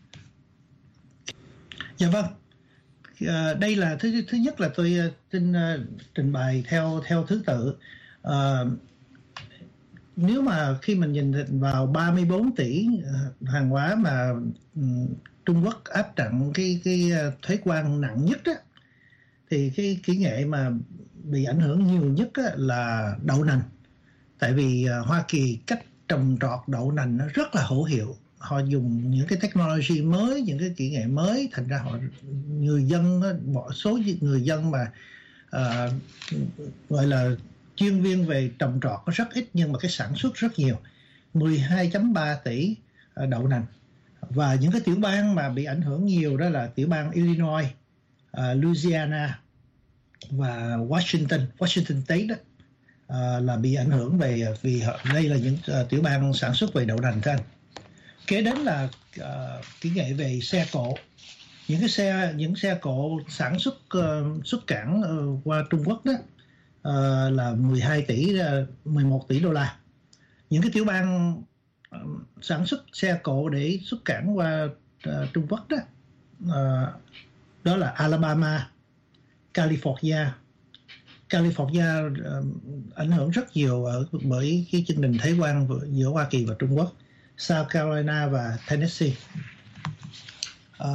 Dạ vâng. À, đây là thứ thứ nhất là tôi xin uh, trình bày theo theo thứ tự. Uh, nếu mà khi mình nhìn vào ba mươi bốn tỷ uh, hàng hóa mà um, Trung Quốc áp đặt cái cái uh, thuế quan nặng nhất á, thì cái kỹ nghệ mà bị ảnh hưởng nhiều nhất á, là đậu nành. Tại vì uh, Hoa Kỳ cách trồng trọt đậu nành nó rất là hữu hiệu. họ dùng những cái technology mới, những cái kỹ nghệ mới, thành ra họ người dân bỏ số người dân mà uh, gọi là chuyên viên về trồng trọt có rất ít, nhưng mà cái sản xuất rất nhiều, mười hai phẩy ba tỷ đậu nành. Và những cái tiểu bang mà bị ảnh hưởng nhiều đó là tiểu bang Illinois, uh, Louisiana và Washington, Washington State đó, uh, là bị ảnh hưởng về vì họ, đây là những uh, tiểu bang sản xuất về đậu nành thôi. Kế đến là uh, kỹ nghệ về xe cộ, những cái xe những xe cộ sản xuất uh, xuất cảng uh, qua Trung Quốc đó uh, là mười hai tỷ, uh, mười một tỷ đô la. Những cái tiểu bang uh, sản xuất xe cộ để xuất cảng qua uh, Trung Quốc đó uh, đó là Alabama, California. California uh, ảnh hưởng rất nhiều ở, bởi cái chương trình thuế quan giữa Hoa Kỳ và Trung Quốc. South Carolina và Tennessee. Uh,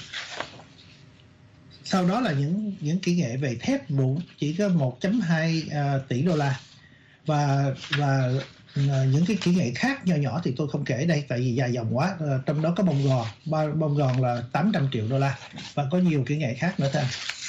sau đó là những những kỹ nghệ về thép vụ chỉ có một phẩy hai uh, tỷ đô la, và và uh, những cái kỹ nghệ khác nhỏ nhỏ thì tôi không kể đây tại vì dài dòng quá. Uh, trong đó có bông gòn, bông gòn là tám trăm triệu đô la, và có nhiều kỹ nghệ khác nữa thôi.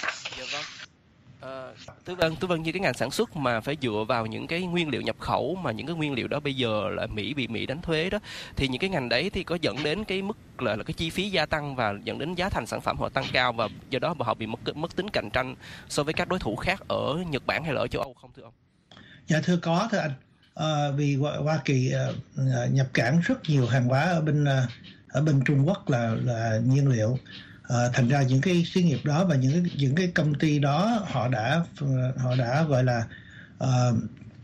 Thưa Vân, thưa Vân, như cái ngành sản xuất mà phải dựa vào những cái nguyên liệu nhập khẩu, mà những cái nguyên liệu đó bây giờ là Mỹ bị Mỹ đánh thuế đó, thì những cái ngành đấy thì có dẫn đến cái mức là, là cái chi phí gia tăng và dẫn đến giá thành sản phẩm họ tăng cao, và do đó họ bị mất mất tính cạnh tranh so với các đối thủ khác ở Nhật Bản hay là ở châu Âu không thưa ông? Dạ thưa có thưa anh. À, vì Hoa Kỳ uh, nhập cảng rất nhiều hàng hóa ở bên uh, ở bên Trung Quốc là là nhiên liệu. À, thành ra những cái xí nghiệp đó và những cái, những cái công ty đó họ đã họ đã gọi là uh,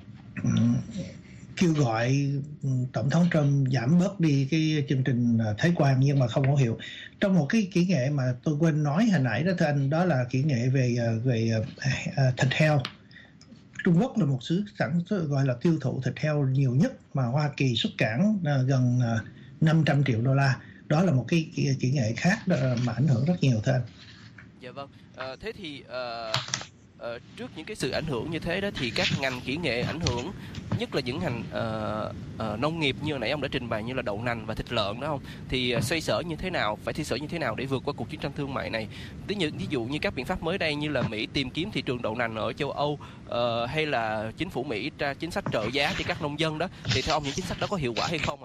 kêu gọi tổng thống Trump giảm bớt đi cái chương trình thuế quan, nhưng mà không hữu hiệu. Trong một cái kỹ nghệ mà tôi quên nói hồi nãy đó thưa anh, đó là kỹ nghệ về về uh, thịt heo. Trung Quốc là một xứ sản xuất gọi là tiêu thụ thịt heo nhiều nhất, mà Hoa Kỳ xuất cảng uh, gần uh, năm trăm triệu đô la. Đó là một cái kỹ nghệ khác mà ảnh hưởng rất nhiều thôi anh. Dạ vâng. À, thế thì à, à, trước những cái sự ảnh hưởng như thế đó thì các ngành kỹ nghệ ảnh hưởng, nhất là những ngành à, à, nông nghiệp như hồi nãy ông đã trình bày như là đậu nành và thịt lợn đó không? Thì à, xoay sở như thế nào, phải xoay sở như thế nào để vượt qua cuộc chiến tranh thương mại này? Ví dụ, ví dụ như các biện pháp mới đây như là Mỹ tìm kiếm thị trường đậu nành ở châu Âu, à, hay là chính phủ Mỹ ra chính sách trợ giá cho các nông dân đó, thì theo ông những chính sách đó có hiệu quả hay không ạ?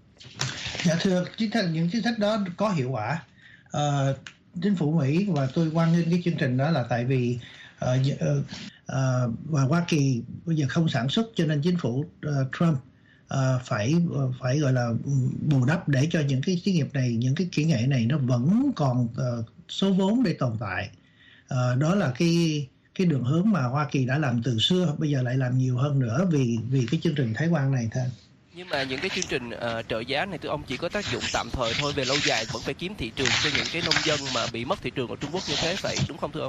Dạ thưa, chính sách, những chính sách đó có hiệu quả. À, chính phủ Mỹ, và tôi hoan nghênh cái chương trình đó là tại vì uh, uh, uh, và Hoa Kỳ bây giờ không sản xuất, cho nên chính phủ uh, Trump uh, phải uh, phải gọi là bù đắp để cho những cái xí nghiệp này, những cái kỹ nghệ này nó vẫn còn uh, số vốn để tồn tại. Uh, đó là cái cái đường hướng mà Hoa Kỳ đã làm từ xưa, bây giờ lại làm nhiều hơn nữa vì vì cái chương trình thuế quan này thôi. Nhưng mà những cái chương trình uh, trợ giá này thưa ông chỉ có tác dụng tạm thời thôi, về lâu dài vẫn phải kiếm thị trường cho những cái nông dân mà bị mất thị trường ở Trung Quốc như thế, phải đúng không thưa ông?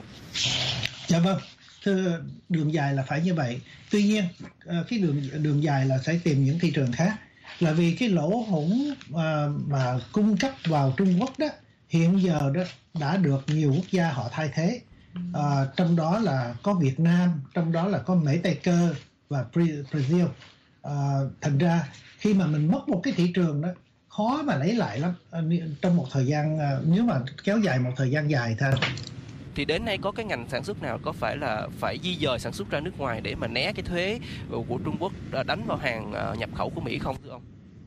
Dạ vâng, thưa, đường dài là phải như vậy. Tuy nhiên uh, cái đường đường dài là sẽ tìm những thị trường khác, là vì cái lỗ hổng uh, mà cung cấp vào Trung Quốc đó hiện giờ đó đã được nhiều quốc gia họ thay thế. Uh, trong đó là có Việt Nam, trong đó là có Mễ Tây Cơ và Brazil. Uh, thành ra khi mà mình mất một cái thị trường đó khó mà lấy lại lắm uh, trong một thời gian, uh, nếu mà kéo dài một thời gian dài thôi. Thì đến nay có cái ngành sản xuất nào có phải là phải di dời sản xuất ra nước ngoài để mà né cái thuế của Trung Quốc đánh vào hàng uh, nhập khẩu của Mỹ không thưa ông?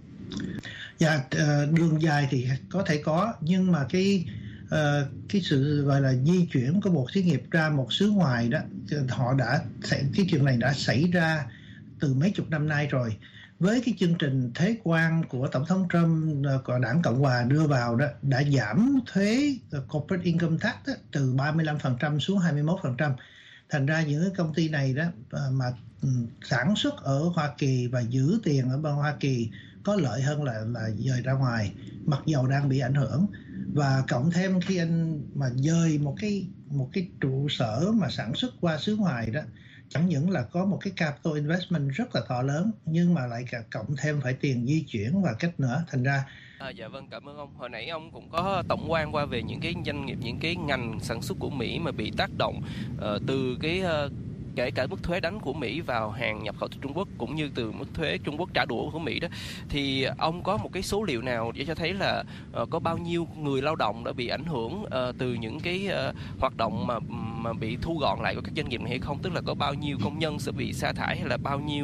Dạ, uh, đường dài thì có thể có, nhưng mà cái uh, cái sự gọi là di chuyển của một xí nghiệp ra một xứ ngoài đó, họ đã cái chuyện này đã xảy ra từ mấy chục năm nay rồi. Với cái chương trình thuế quan của Tổng thống Trump, của Đảng Cộng Hòa đưa vào đó, đã giảm thuế corporate income tax đó, từ ba mươi lăm phần trăm xuống hai mươi mốt phần trăm. Thành ra những cái công ty này đó mà sản xuất ở Hoa Kỳ và giữ tiền ở bên Hoa Kỳ có lợi hơn là là dời ra ngoài, mặc dầu đang bị ảnh hưởng. Và cộng thêm khi anh mà dời một cái một cái trụ sở mà sản xuất qua xứ ngoài đó, chẳng những là có một cái capital investment rất là to lớn, nhưng mà lại cả cộng thêm phải tiền di chuyển và cách nữa. Thành ra à, dạ vâng, cảm ơn ông. Hồi nãy ông cũng có tổng quan qua về những cái doanh nghiệp, những cái ngành sản xuất của Mỹ mà bị tác động uh, từ cái uh, kể cả mức thuế đánh của Mỹ vào hàng nhập khẩu từ Trung Quốc cũng như từ mức thuế Trung Quốc trả đũa của Mỹ đó, thì ông có một cái số liệu nào để cho thấy là uh, có bao nhiêu người lao động đã bị ảnh hưởng uh, từ những cái uh, hoạt động mà mà bị thu gọn lại của các doanh nghiệp này hay không? Tức là có bao nhiêu công nhân sẽ bị sa thải, hay là bao nhiêu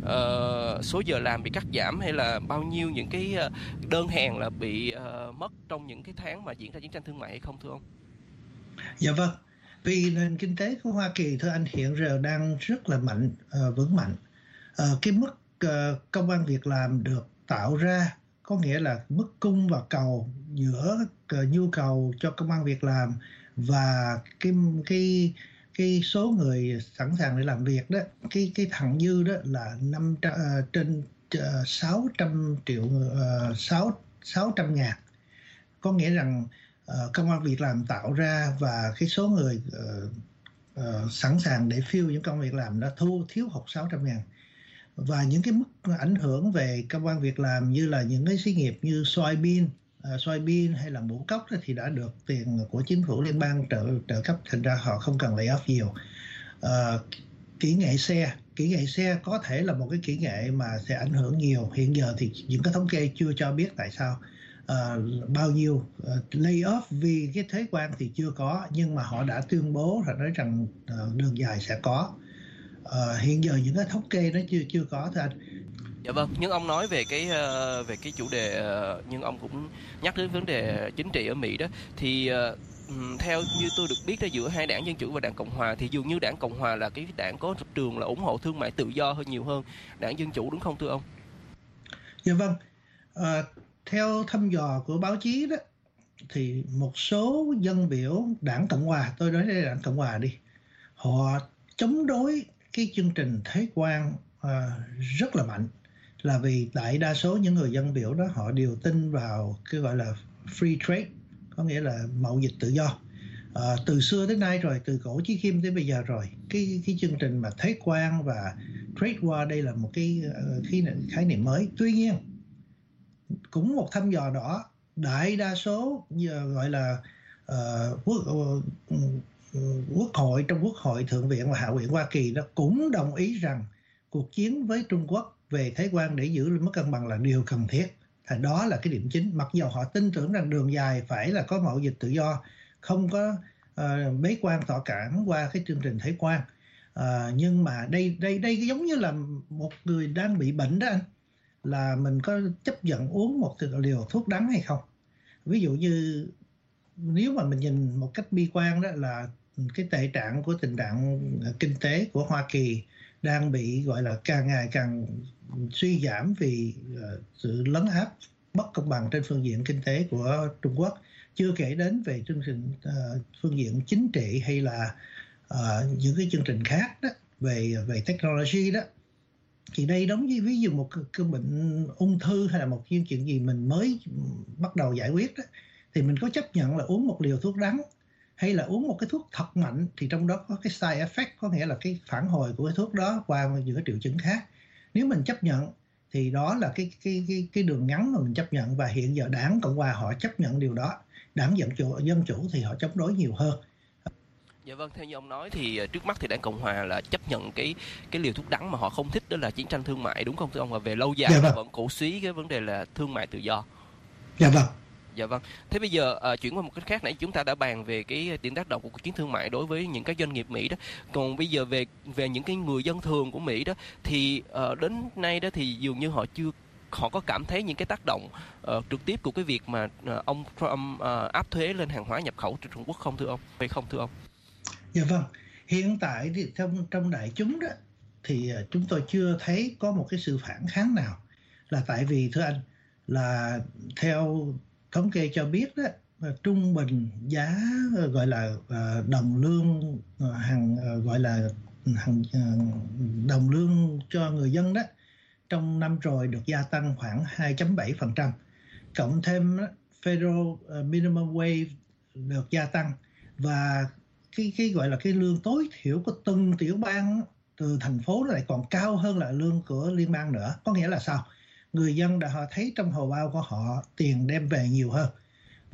uh, số giờ làm bị cắt giảm, hay là bao nhiêu những cái uh, đơn hàng là bị uh, mất trong những cái tháng mà diễn ra chiến tranh thương mại hay không, thưa ông? Dạ vâng, vì nền kinh tế của Hoa Kỳ, thưa anh, hiện giờ đang rất là mạnh, uh, vững mạnh. Uh, cái mức uh, công ăn việc làm được tạo ra, có nghĩa là mức cung và cầu giữa uh, nhu cầu cho công ăn việc làm và cái cái cái số người sẵn sàng để làm việc đó, cái cái thặng dư đó là năm uh, trên uh, sáu trăm triệu, uh, sáu sáu trăm ngàn. Có nghĩa rằng uh, công ăn việc làm tạo ra và cái số người uh, uh, sẵn sàng để fill những công việc làm đã thu thiếu hụt sáu trăm ngàn. Và những cái mức ảnh hưởng về công ăn việc làm như là những cái xí nghiệp như soybean, uh, soybean hay là ngũ cốc thì đã được tiền của chính phủ liên bang trợ trợ cấp, thành ra họ không cần lay off nhiều. Uh, kỹ nghệ xe, kỹ nghệ xe có thể là một cái kỹ nghệ mà sẽ ảnh hưởng nhiều. Hiện giờ thì những cái thống kê chưa cho biết tại sao uh, bao nhiêu uh, lay off vì cái thuế quan thì chưa có, nhưng mà họ đã tuyên bố và nói rằng uh, đường dài sẽ có. Uh, hiện giờ những cái thống kê nó chưa chưa có, thưa anh. Dạ vâng, nhưng ông nói về cái uh, về cái chủ đề, uh, nhưng ông cũng nhắc đến vấn đề chính trị ở Mỹ đó, thì uh, theo như tôi được biết đó, giữa hai đảng Dân Chủ và đảng Cộng Hòa thì dường như đảng Cộng Hòa là cái đảng có lập trường là ủng hộ thương mại tự do hơn nhiều hơn đảng Dân Chủ, đúng không thưa ông? Dạ vâng, à, theo thăm dò của báo chí đó thì một số dân biểu đảng Cộng Hòa, tôi nói đây là đảng Cộng Hòa đi, họ chống đối cái chương trình thuế quan à, rất là mạnh, là vì đại đa số những người dân biểu đó họ đều tin vào cái gọi là free trade, có nghĩa là mậu dịch tự do. À, từ xưa tới nay rồi, từ cổ chí kim tới bây giờ rồi, cái cái chương trình mà thuế quan và trade war đây là một cái khái niệm, khái niệm mới. Tuy nhiên, cũng một thăm dò đó, đại đa số gọi là uh, quốc, uh, quốc hội trong Quốc hội, Thượng viện và Hạ viện Hoa Kỳ đó cũng đồng ý rằng cuộc chiến với Trung Quốc về thuế quan để giữ mức cân bằng là điều cần thiết. Thì đó là cái điểm chính. Mặc dù họ tin tưởng rằng đường dài phải là có mậu dịch tự do, không có uh, bế quan tọa cản qua cái chương trình thuế quan. Uh, nhưng mà đây đây đây giống như là một người đang bị bệnh đó anh, là mình có chấp nhận uống một liều thuốc đắng hay không. Ví dụ như nếu mà mình nhìn một cách bi quan đó là cái tệ trạng của tình trạng kinh tế của Hoa Kỳ đang bị gọi là càng ngày càng suy giảm vì uh, sự lấn áp bất công bằng trên phương diện kinh tế của Trung Quốc, chưa kể đến về chương trình uh, phương diện chính trị hay là uh, những cái chương trình khác đó về về technology đó. Thì đây giống như ví dụ một cái bệnh ung thư hay là một chuyện gì mình mới bắt đầu giải quyết đó, thì mình có chấp nhận là uống một liều thuốc đắng hay là uống một cái thuốc thật mạnh, thì trong đó có cái side effect, có nghĩa là cái phản hồi của cái thuốc đó qua những cái triệu chứng khác. Nếu mình chấp nhận thì đó là cái cái cái cái đường ngắn mà mình chấp nhận, và hiện giờ đảng Cộng Hòa họ chấp nhận điều đó. Đảng Dân Chủ dân chủ thì họ chống đối nhiều hơn. Dạ vâng, theo như ông nói thì trước mắt thì đảng Cộng Hòa là chấp nhận cái cái liều thuốc đắng mà họ không thích, đó là chiến tranh thương mại, đúng không thưa ông? Và về lâu dài dạ vâng. vẫn cổ suý cái vấn đề là thương mại tự do. Dạ vâng. Dạ vâng. Thế bây giờ uh, chuyển qua một cách khác, nãy chúng ta đã bàn về cái điểm tác động của cuộc chiến thương mại đối với những cái doanh nghiệp Mỹ đó. Còn bây giờ về về những cái người dân thường của Mỹ đó, thì uh, đến nay đó thì dường như họ chưa họ có cảm thấy những cái tác động uh, trực tiếp của cái việc mà uh, ông Trump uh, áp thuế lên hàng hóa nhập khẩu từ Trung Quốc không thưa ông? Hay không thưa ông? Dạ vâng. Hiện tại thì trong trong đại chúng đó thì uh, chúng tôi chưa thấy có một cái sự phản kháng nào, là tại vì thưa anh là theo thống kê cho biết đó, trung bình giá gọi là đồng lương hàng gọi là hàng đồng lương cho người dân đó trong năm rồi được gia tăng khoảng hai phẩy bảy phần trăm, cộng thêm federal minimum wage được gia tăng, và cái cái gọi là cái lương tối thiểu của từng tiểu bang từ thành phố lại còn cao hơn là lương của liên bang nữa. Có nghĩa là sao? Người dân đã họ thấy trong hầu bao của họ tiền đem về nhiều hơn.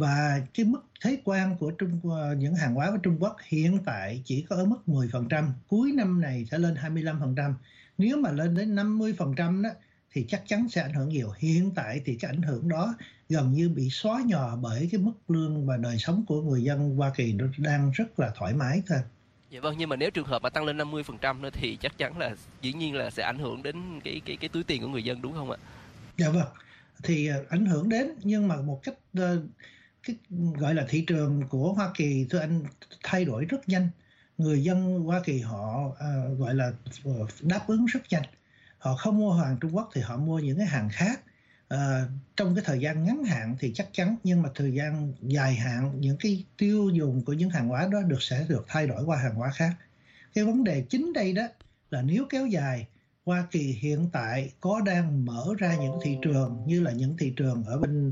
Và cái mức thuế quan của Trung những hàng hóa của Trung Quốc hiện tại chỉ có ở mức mười phần trăm, cuối năm này sẽ lên hai mươi lăm phần trăm. Nếu mà lên đến năm mươi phần trăm đó thì chắc chắn sẽ ảnh hưởng nhiều. Hiện tại thì cái ảnh hưởng đó gần như bị xóa nhòa bởi cái mức lương và đời sống của người dân Hoa Kỳ nó đang rất là thoải mái thôi. Dạ vâng, nhưng mà nếu trường hợp mà tăng lên năm mươi phần trăm nữa thì chắc chắn là dĩ nhiên là sẽ ảnh hưởng đến cái cái cái túi tiền của người dân, đúng không ạ? Dạ vâng, thì uh, ảnh hưởng đến, nhưng mà một cách uh, cái gọi là thị trường của Hoa Kỳ thưa anh thay đổi rất nhanh. Người dân Hoa Kỳ họ uh, gọi là đáp ứng rất nhanh. Họ không mua hàng Trung Quốc thì họ mua những cái hàng khác. Uh, trong cái thời gian ngắn hạn thì chắc chắn, nhưng mà thời gian dài hạn những cái tiêu dùng của những hàng hóa đó được sẽ được thay đổi qua hàng hóa khác. Cái vấn đề chính đây đó là nếu kéo dài, Hoa Kỳ hiện tại có đang mở ra những thị trường như là những thị trường ở bên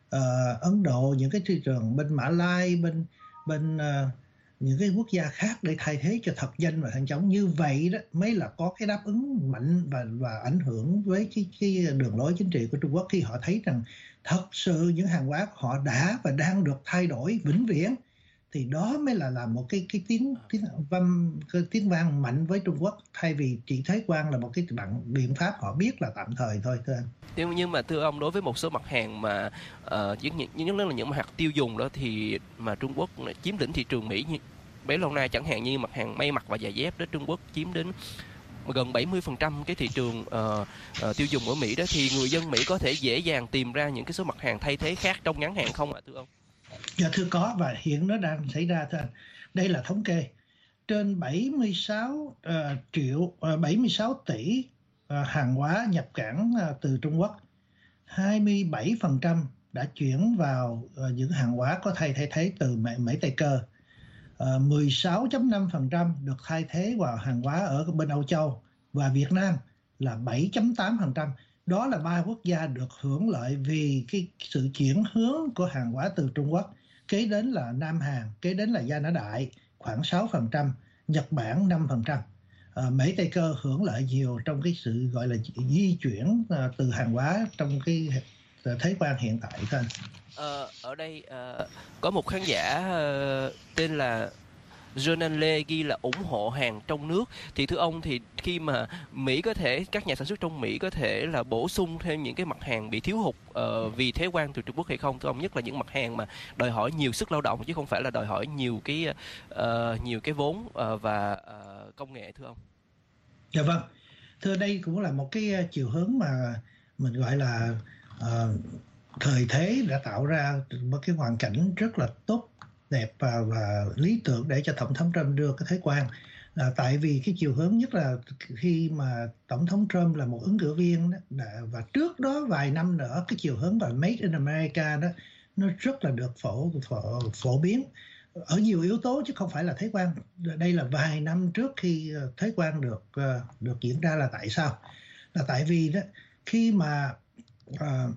uh, Ấn Độ, những cái thị trường bên Mã Lai, bên bên uh, những cái quốc gia khác để thay thế cho thật danh và thận trọng. Như vậy đó mới là có cái đáp ứng mạnh và và ảnh hưởng với cái, cái đường lối chính trị của Trung Quốc, khi họ thấy rằng thật sự những hàng hóa họ đã và đang được thay đổi vĩnh viễn, thì đó mới là làm một cái cái tiếng tiếng vang cái tiếng vang mạnh với Trung Quốc, thay vì chỉ thuế quan là một cái bằng biện pháp họ biết là tạm thời thôi thưa anh. Nhưng nhưng mà thưa ông, đối với một số mặt hàng mà uh, những những là những mặt hàng tiêu dùng đó thì mà Trung Quốc chiếm lĩnh thị trường Mỹ như bấy lâu nay, chẳng hạn như mặt hàng may mặc và giày dép đó, Trung Quốc chiếm đến gần bảy mươi phần trăm cái thị trường uh, uh, tiêu dùng ở Mỹ đó, thì người dân Mỹ có thể dễ dàng tìm ra những cái số mặt hàng thay thế khác trong ngắn hạn không ạ thưa ông? Dạ thưa có, và hiện nó đang xảy ra thưa anh. Đây là thống kê. Trên bảy mươi sáu uh, triệu, uh, bảy mươi sáu tỷ uh, hàng hóa nhập cảng uh, từ Trung Quốc, hai mươi bảy phần trăm đã chuyển vào uh, những hàng hóa có thay thay thế từ Mỹ Tây Cơ. Uh, mười sáu phẩy năm phần trăm được thay thế vào hàng hóa ở bên Âu Châu, và Việt Nam là bảy phẩy tám phần trăm. Đó là ba quốc gia được hưởng lợi vì cái sự chuyển hướng của hàng hóa từ Trung Quốc. Kế đến là Nam Hàn, kế đến là Gia Nã Đại khoảng sáu phần trăm, Nhật Bản năm phần trăm. À, Mỹ Tây Cơ hưởng lợi nhiều trong cái sự gọi là di chuyển à, từ hàng hóa trong cái thuế quan hiện tại thôi. Ờ, ở đây uh, có một khán giả uh, tên là Jonan Lê ghi là ủng hộ hàng trong nước. Thì thưa ông, thì khi mà Mỹ có thể, các nhà sản xuất trong Mỹ có thể là bổ sung thêm những cái mặt hàng bị thiếu hụt uh, vì thuế quan từ Trung Quốc hay không thưa ông? Nhất là những mặt hàng mà đòi hỏi nhiều sức lao động chứ không phải là đòi hỏi nhiều cái uh, nhiều cái vốn uh, và uh, công nghệ thưa ông. Dạ vâng. Thưa, đây cũng là một cái chiều hướng mà mình gọi là uh, thời thế đã tạo ra một cái hoàn cảnh rất là tốt đẹp và, và lý tưởng để cho Tổng thống Trump đưa cái thuế quan. Là tại vì cái chiều hướng nhất là khi mà Tổng thống Trump là một ứng cử viên đó, đã, và trước đó vài năm nữa cái chiều hướng là Made in America đó nó rất là được phổ phổ, phổ biến ở nhiều yếu tố chứ không phải là thuế quan. Đây là vài năm trước khi thuế quan được được diễn ra. Là tại sao? Là tại vì đó khi mà uh,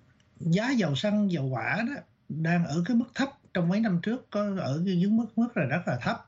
giá dầu xăng, dầu hỏa đó đang ở cái mức thấp, trong mấy năm trước có ở dưới mức mức là rất là thấp,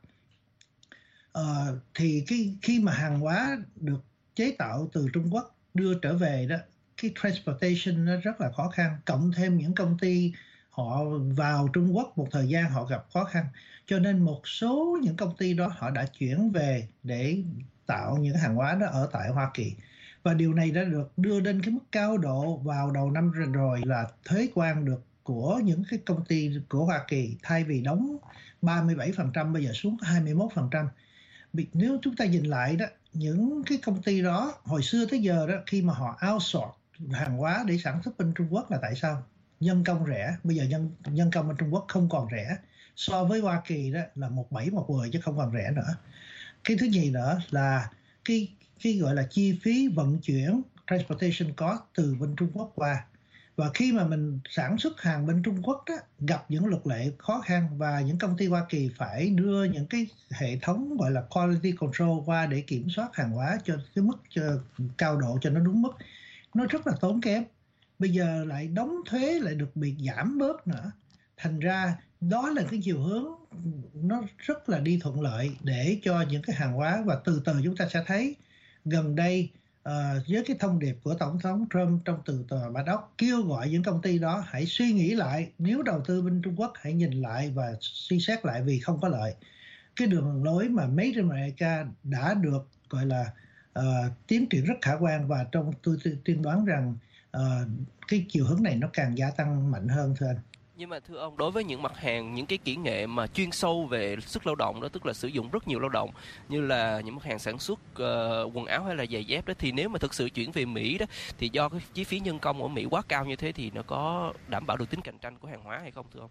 ờ, thì cái khi mà hàng hóa được chế tạo từ Trung Quốc đưa trở về đó, cái transportation nó rất là khó khăn, cộng thêm những công ty họ vào Trung Quốc một thời gian họ gặp khó khăn, cho nên một số những công ty đó họ đã chuyển về để tạo những hàng hóa đó ở tại Hoa Kỳ. Và điều này đã được đưa đến cái mức cao độ vào đầu năm rồi, là thuế quan được của những cái công ty của Hoa Kỳ thay vì đóng ba mươi bảy phần trăm bây giờ xuống hai mươi mốt phần trăm. Nếu chúng ta nhìn lại đó, những cái công ty đó hồi xưa tới giờ đó, khi mà họ outsource hàng hóa để sản xuất bên Trung Quốc là tại sao? Nhân công rẻ. Bây giờ nhân nhân công bên Trung Quốc không còn rẻ. So với Hoa Kỳ đó là một bảy một mười chứ không còn rẻ nữa. Cái thứ nhì nữa là cái cái gọi là chi phí vận chuyển, transportation cost từ bên Trung Quốc qua. Và khi mà mình sản xuất hàng bên Trung Quốc đó, gặp những luật lệ khó khăn và những công ty Hoa Kỳ phải đưa những cái hệ thống gọi là quality control qua để kiểm soát hàng hóa cho cái mức cho, cao độ cho nó đúng mức, nó rất là tốn kém. Bây giờ lại đóng thuế lại được bị giảm bớt nữa. Thành ra đó là cái chiều hướng nó rất là đi thuận lợi để cho những cái hàng hóa, và từ từ chúng ta sẽ thấy gần đây uh, với cái thông điệp của Tổng thống Trump trong từ tòa Bạch Ốc kêu gọi những công ty đó hãy suy nghĩ lại, nếu đầu tư bên Trung Quốc hãy nhìn lại và suy xét lại vì không có lợi. Cái đường lối mà Made in America đã được gọi là uh, tiến triển rất khả quan, và trong tôi tiên đoán rằng uh, cái chiều hướng này nó càng gia tăng mạnh hơn, thưa anh. Nhưng mà thưa ông, đối với những mặt hàng, những cái kỹ nghệ mà chuyên sâu về sức lao động đó, tức là sử dụng rất nhiều lao động, như là những mặt hàng sản xuất uh, quần áo hay là giày dép đó, thì nếu mà thực sự chuyển về Mỹ đó, thì do cái chi phí nhân công ở Mỹ quá cao như thế thì nó có đảm bảo được tính cạnh tranh của hàng hóa hay không, thưa ông?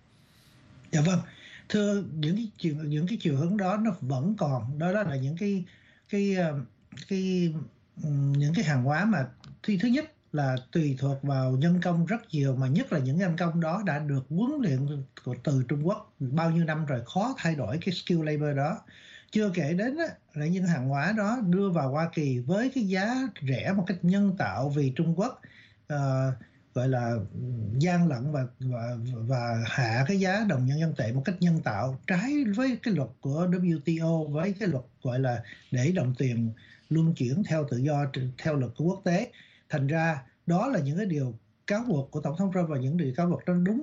Dạ vâng, thưa, những cái chiều những cái chiều hướng đó nó vẫn còn, đó là những cái cái cái, cái những cái hàng hóa mà thứ thứ nhất là tùy thuộc vào nhân công rất nhiều, mà nhất là những nhân công đó đã được huấn luyện từ Trung Quốc bao nhiêu năm rồi, khó thay đổi cái skill labor đó. Chưa kể đến là những hàng hóa đó đưa vào Hoa Kỳ với cái giá rẻ một cách nhân tạo, vì Trung Quốc uh, gọi là gian lận và, và và hạ cái giá đồng nhân dân tệ một cách nhân tạo, trái với cái luật của W T O, với cái luật gọi là để đồng tiền luân chuyển theo tự do theo luật của quốc tế. Thành ra đó là những cái điều cáo buộc của Tổng thống Trump, và những điều cáo buộc đó đúng.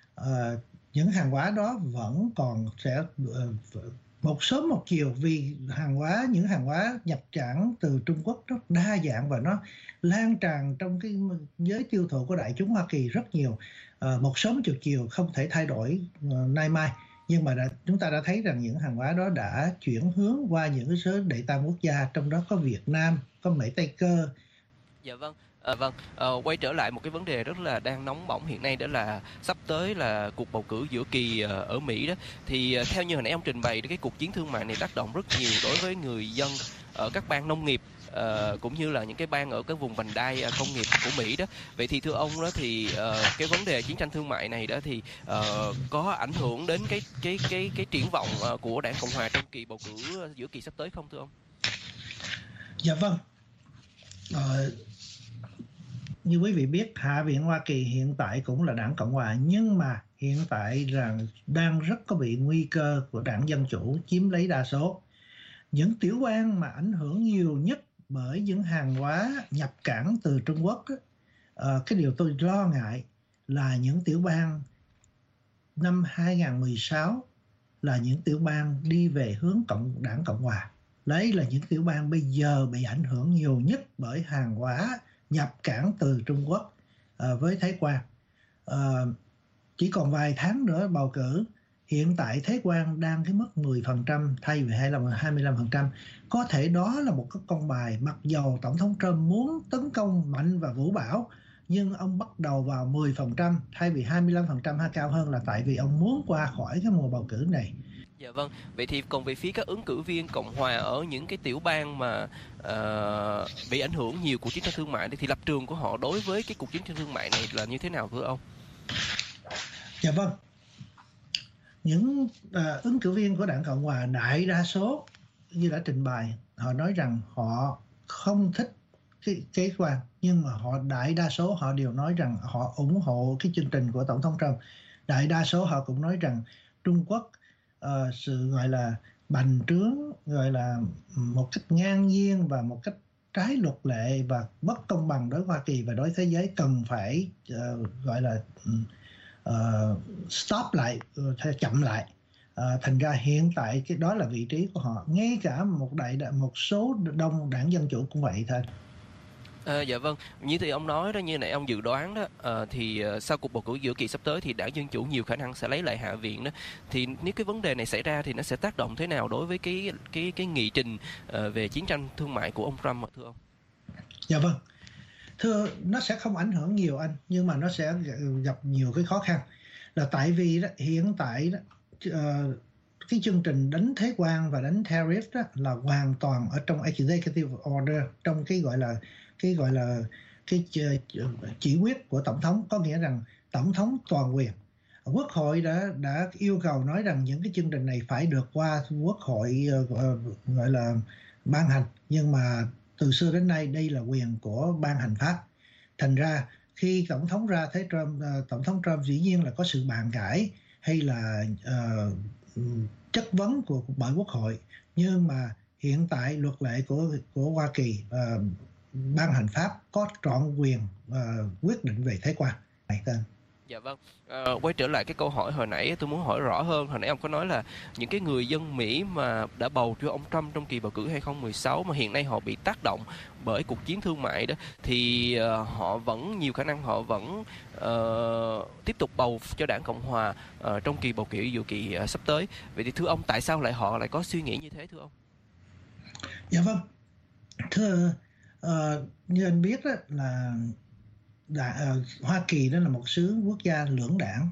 À, những hàng hóa đó vẫn còn sẽ uh, một sớm một chiều, vì hàng hóa những hàng hóa nhập cảng từ Trung Quốc rất đa dạng và nó lan tràn trong cái giới tiêu thụ của đại chúng Hoa Kỳ rất nhiều. À, một sớm một chiều không thể thay đổi uh, nay mai, nhưng mà đã, chúng ta đã thấy rằng những hàng hóa đó đã chuyển hướng qua những cái số đệ tam quốc gia, trong đó có Việt Nam, có Mỹ Tây Cơ. Dạ vâng. À, vâng, à, quay trở lại một cái vấn đề rất là đang nóng bỏng hiện nay, đó là sắp tới là cuộc bầu cử giữa kỳ uh, ở Mỹ đó. Thì uh, theo như hồi nãy ông trình bày, cái cuộc chiến thương mại này tác động rất nhiều đối với người dân ở các bang nông nghiệp, uh, cũng như là những cái bang ở các vùng vành đai uh, công nghiệp của Mỹ đó. Vậy thì thưa ông đó, thì uh, cái vấn đề chiến tranh thương mại này đó thì uh, có ảnh hưởng đến cái cái cái cái triển vọng uh, của Đảng Cộng hòa trong kỳ bầu cử uh, giữa kỳ sắp tới không, thưa ông? Dạ vâng. Uh... Như quý vị biết, Hạ viện Hoa Kỳ hiện tại cũng là Đảng Cộng hòa, nhưng mà hiện tại rằng đang rất có bị nguy cơ của Đảng Dân Chủ chiếm lấy đa số. Những tiểu bang mà ảnh hưởng nhiều nhất bởi những hàng hóa nhập cảng từ Trung Quốc, uh, cái điều tôi lo ngại là những tiểu bang năm hai không một sáu là những tiểu bang đi về hướng Cộng Đảng Cộng hòa. Đấy là những tiểu bang bây giờ bị ảnh hưởng nhiều nhất bởi hàng hóa nhập cảng từ Trung Quốc à, với thuế quan. À, chỉ còn vài tháng nữa bầu cử, hiện tại thuế quan đang cái mức mười phần trăm thay vì hai mươi lăm phần trăm. Có thể đó là một cái con bài, mặc dầu Tổng thống Trump muốn tấn công mạnh và vũ bão, nhưng ông bắt đầu vào mười phần trăm thay vì hai mươi lăm phần trăm hay cao hơn, là tại vì ông muốn qua khỏi cái mùa bầu cử này. Dạ vâng, vậy thì còn về phía các ứng cử viên Cộng hòa ở những cái tiểu bang mà uh, bị ảnh hưởng nhiều của chiến tranh thương mại thì lập trường của họ đối với cái cuộc chiến tranh thương mại này là như thế nào thưa ông? Dạ vâng, những uh, ứng cử viên của Đảng Cộng hòa đại đa số như đã trình bày, họ nói rằng họ không thích cái kế quan, nhưng mà họ đại đa số họ đều nói rằng họ ủng hộ cái chương trình của Tổng thống Trump. Đại đa số họ cũng nói rằng Trung Quốc Uh, sự gọi là bành trướng, gọi là một cách ngang nhiên và một cách trái luật lệ và bất công bằng đối với Hoa Kỳ và đối với thế giới cần phải uh, gọi là uh, stop lại, uh, chậm lại. Uh, thành ra hiện tại cái đó là vị trí của họ. Ngay cả một đại một số đông Đảng Dân Chủ cũng vậy thôi. À, dạ vâng, như thì ông nói đó, như nãy ông dự đoán đó, à, thì uh, sau cuộc bầu cử giữa kỳ sắp tới thì Đảng Dân Chủ nhiều khả năng sẽ lấy lại Hạ viện đó. Thì nếu cái vấn đề này xảy ra thì nó sẽ tác động thế nào đối với cái cái cái nghị trình uh, về chiến tranh thương mại của ông Trump, thưa ông? Dạ vâng, thưa, nó sẽ không ảnh hưởng nhiều anh, nhưng mà nó sẽ gặp nhiều cái khó khăn, là tại vì đó, hiện tại đó, uh, cái chương trình đánh thuế quan và đánh tariff đó là hoàn toàn ở trong executive order, trong cái gọi là cái gọi là cái chỉ quyết của tổng thống, có nghĩa rằng tổng thống toàn quyền. Quốc hội đã đã yêu cầu nói rằng những cái chương trình này phải được qua quốc hội uh, gọi là ban hành, nhưng mà từ xưa đến nay đây là quyền của ban hành pháp. Thành ra khi tổng thống ra thấy Trump, uh, tổng thống Trump dĩ nhiên là có sự bàn cãi hay là uh, chất vấn của bởi quốc hội, nhưng mà hiện tại luật lệ của của Hoa Kỳ uh, ban hành pháp có trọn quyền uh, quyết định về thuế quan. Dạ vâng, à, quay trở lại cái câu hỏi hồi nãy tôi muốn hỏi rõ hơn. Hồi nãy ông có nói là những cái người dân Mỹ mà đã bầu cho ông Trump trong kỳ bầu cử hai không một sáu mà hiện nay họ bị tác động bởi cuộc chiến thương mại đó, thì uh, họ vẫn nhiều khả năng họ vẫn uh, tiếp tục bầu cho đảng Cộng Hòa uh, trong kỳ bầu cử dự kỳ uh, sắp tới. Vậy thì thưa ông, tại sao lại họ lại có suy nghĩ như thế thưa ông? Dạ vâng, thưa uh, như anh biết đó là Đã, uh, Hoa Kỳ đó là một xứ quốc gia lưỡng đảng.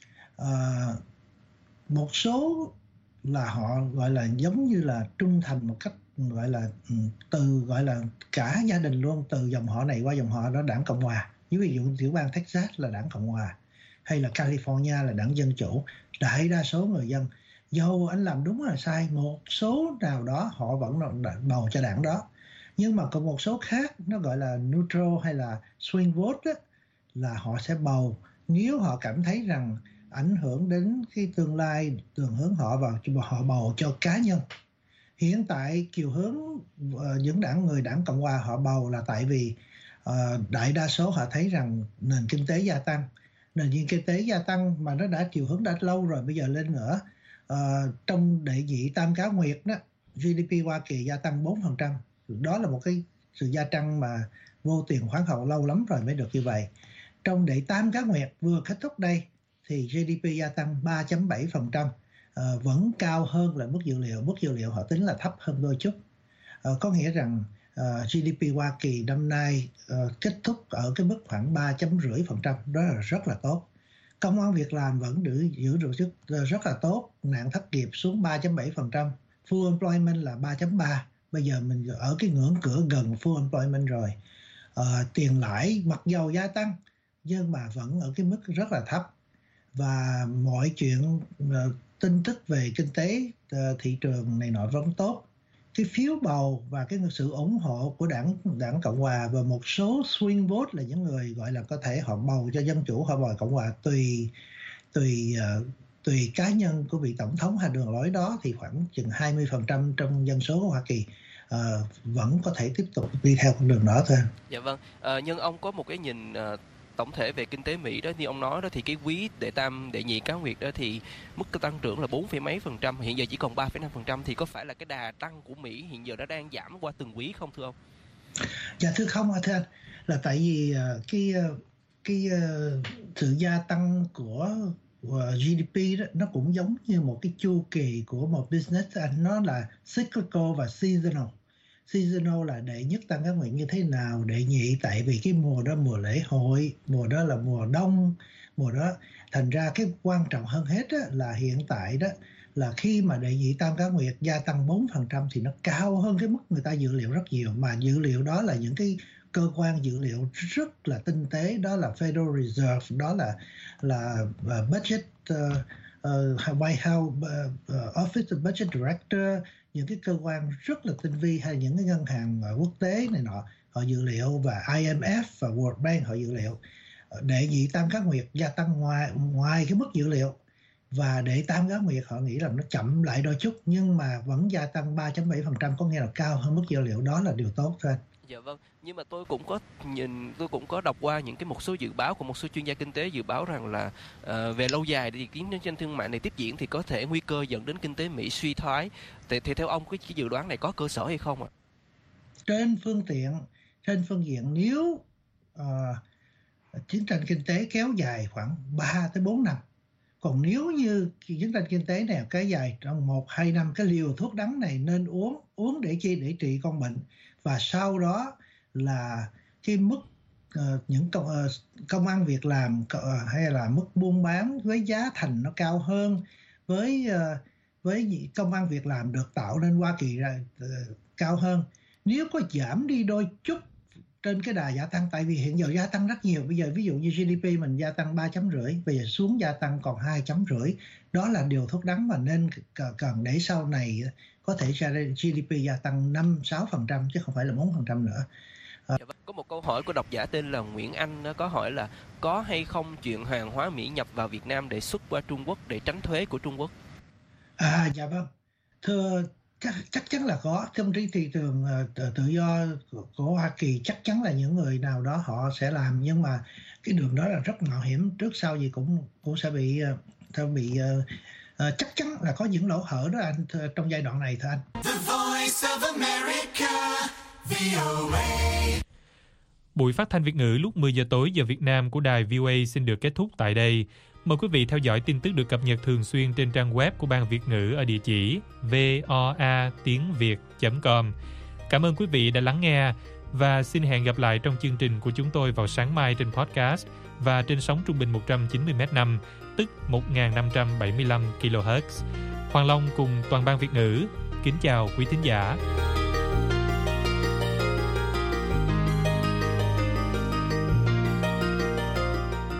Uh, một số là họ gọi là giống như là trung thành một cách gọi là từ gọi là cả gia đình luôn, từ dòng họ này qua dòng họ đó đảng Cộng Hòa. Như ví dụ tiểu bang Texas là đảng Cộng Hòa, hay là California là đảng Dân Chủ. Đại đa số người dân, dầu anh làm đúng hay sai, một số nào đó họ vẫn bầu cho đảng đó. Nhưng mà còn một số khác, nó gọi là neutral hay là swing vote đó, là họ sẽ bầu nếu họ cảm thấy rằng ảnh hưởng đến cái tương lai, đường hướng họ vào, họ bầu cho cá nhân. Hiện tại chiều hướng uh, những đảng người đảng Cộng Hòa họ bầu là tại vì uh, đại đa số họ thấy rằng nền kinh tế gia tăng. Nền kinh tế gia tăng mà nó đã chiều hướng đã lâu rồi, bây giờ lên nữa. Uh, trong đệ nhị tam cá nguyệt đó, giê đê pê Hoa Kỳ gia tăng bốn phần trăm. Đó là một cái sự gia tăng mà vô tiền khoáng hậu lâu lắm rồi mới được như vậy. Trong đệ tam cá nguyệt vừa kết thúc đây thì giê đê pê gia tăng ba phẩy bảy phần trăm, à, vẫn cao hơn là mức dự liệu. Mức dự liệu họ tính là thấp hơn đôi chút. À, có nghĩa rằng à, giê đê pê Hoa Kỳ năm nay à, kết thúc ở cái mức khoảng ba phẩy năm phần trăm, đó là rất là tốt. Công ăn việc làm vẫn giữ, giữ được rất, rất là tốt, nạn thất nghiệp xuống ba phẩy bảy phần trăm, full employment là ba phẩy ba. Bây giờ mình ở cái ngưỡng cửa gần full employment rồi. À, tiền lãi mặc dầu gia tăng nhưng mà vẫn ở cái mức rất là thấp. Và mọi chuyện uh, tin tức về kinh tế uh, thị trường này nọ vẫn tốt. Cái phiếu bầu và cái sự ủng hộ của đảng đảng Cộng Hòa và một số swing vote là những người gọi là có thể họ bầu cho Dân Chủ, họ bầu Cộng Hòa tùy tùy uh, tùy cá nhân của vị tổng thống hay đường lối đó, thì khoảng chừng hai mươi phần trăm trong dân số của Hoa Kỳ uh, vẫn có thể tiếp tục đi theo con đường đó thôi. Dạ vâng, à, nhưng ông có một cái nhìn uh, tổng thể về kinh tế Mỹ đó, như ông nói đó, thì cái quý đệ tam đệ nhị cá nguyệt đó thì mức tăng trưởng là bốn phẩy mấy phần trăm, hiện giờ chỉ còn ba phẩy năm phần trăm, thì có phải là cái đà tăng của Mỹ hiện giờ nó đang giảm qua từng quý không thưa ông? Dạ thưa không thưa anh, là tại vì uh, cái uh, cái uh, sự gia tăng của giê đê pê đó, nó cũng giống như một cái chu kỳ của một business anh, nó là cyclical và seasonal. Seasonal là đệ nhất tăng các nguyệt như thế nào, đệ nhị tại vì cái mùa đó mùa lễ hội, mùa đó là mùa đông, mùa đó thành ra cái quan trọng hơn hết đó, là hiện tại đó là khi mà đệ nhị tam cá nguyệt gia tăng bốn phần trăm thì nó cao hơn cái mức người ta dự liệu rất nhiều, mà dự liệu đó là những cái cơ quan dự liệu rất là tinh tế, đó là Federal Reserve, đó là là uh, budget uh, uh, White House uh, uh, Office of Budget Director, những cái cơ quan rất là tinh vi, hay những cái ngân hàng uh, quốc tế này nọ họ dự liệu, và i em ép và World Bank họ dự liệu. Đệ nhị tam cá nguyệt gia tăng ngoài ngoài cái mức dự liệu, và đệ tam cá nguyệt họ nghĩ là nó chậm lại đôi chút nhưng mà vẫn gia tăng ba phẩy bảy phần trăm, có nghĩa là cao hơn mức dự liệu, đó là điều tốt thôi. Dạ vâng, nhưng mà tôi cũng có nhìn, tôi cũng có đọc qua những cái một số dự báo của một số chuyên gia kinh tế dự báo rằng là uh, về lâu dài thì chiến tranh thương mại này tiếp diễn thì có thể nguy cơ dẫn đến kinh tế Mỹ suy thoái. Thì, thì theo ông cái dự đoán này có cơ sở hay không ạ? Trên phương tiện, trên phương diện nếu uh, chiến tranh kinh tế kéo dài khoảng ba tới bốn năm, còn nếu như chiến tranh kinh tế này kéo dài trong một hai năm, cái liều thuốc đắng này nên uống uống để chi, để trị con bệnh, và sau đó là cái mức uh, những công, uh, công ăn việc làm uh, hay là mức buôn bán với giá thành nó cao hơn, với uh, với công ăn việc làm được tạo nên Hoa Kỳ ra uh, cao hơn. Nếu có giảm đi đôi chút trên cái đà gia tăng, tại vì hiện giờ gia tăng rất nhiều, bây giờ ví dụ như giê đê pê mình gia tăng ba chấm rưỡi, bây giờ xuống gia tăng còn hai chấm rưỡi, đó là điều thuốc đắng mà nên cần để sau này có thể ra giê đê pê gia tăng năm sáu phần trăm chứ không phải là bốn phần trăm nữa. À. Có một câu hỏi của độc giả tên là Nguyễn Anh có hỏi là có hay không chuyện hàng hóa Mỹ nhập vào Việt Nam để xuất qua Trung Quốc để tránh thuế của Trung Quốc? À dạ vâng, thưa chắc, chắc chắn là có. Trong cái thị trường uh, tự do của, của Hoa Kỳ chắc chắn là những người nào đó họ sẽ làm, nhưng mà cái đường đó là rất mạo hiểm, trước sau gì cũng cũng sẽ bị uh, bị uh, uh, chắc chắn là có những lỗ hở đó anh th- trong giai đoạn này thưa anh. The Voice of America, vê o a. Buổi phát thanh Việt ngữ lúc mười giờ tối giờ Việt Nam của đài vê o a xin được kết thúc tại đây. Mời quý vị theo dõi tin tức được cập nhật thường xuyên trên trang web của Ban Việt ngữ ở địa chỉ voa tiếng việt chấm com. Cảm ơn quý vị đã lắng nghe và xin hẹn gặp lại trong chương trình của chúng tôi vào sáng mai trên podcast và trên sóng trung bình một trăm chín mươi mét năm, tức một nghìn năm trăm bảy mươi lăm ki lô héc. Hoàng Long cùng toàn ban Việt ngữ kính chào quý thính giả.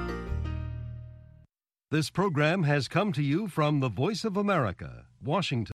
This program has come to you from the Voice of America, Washington.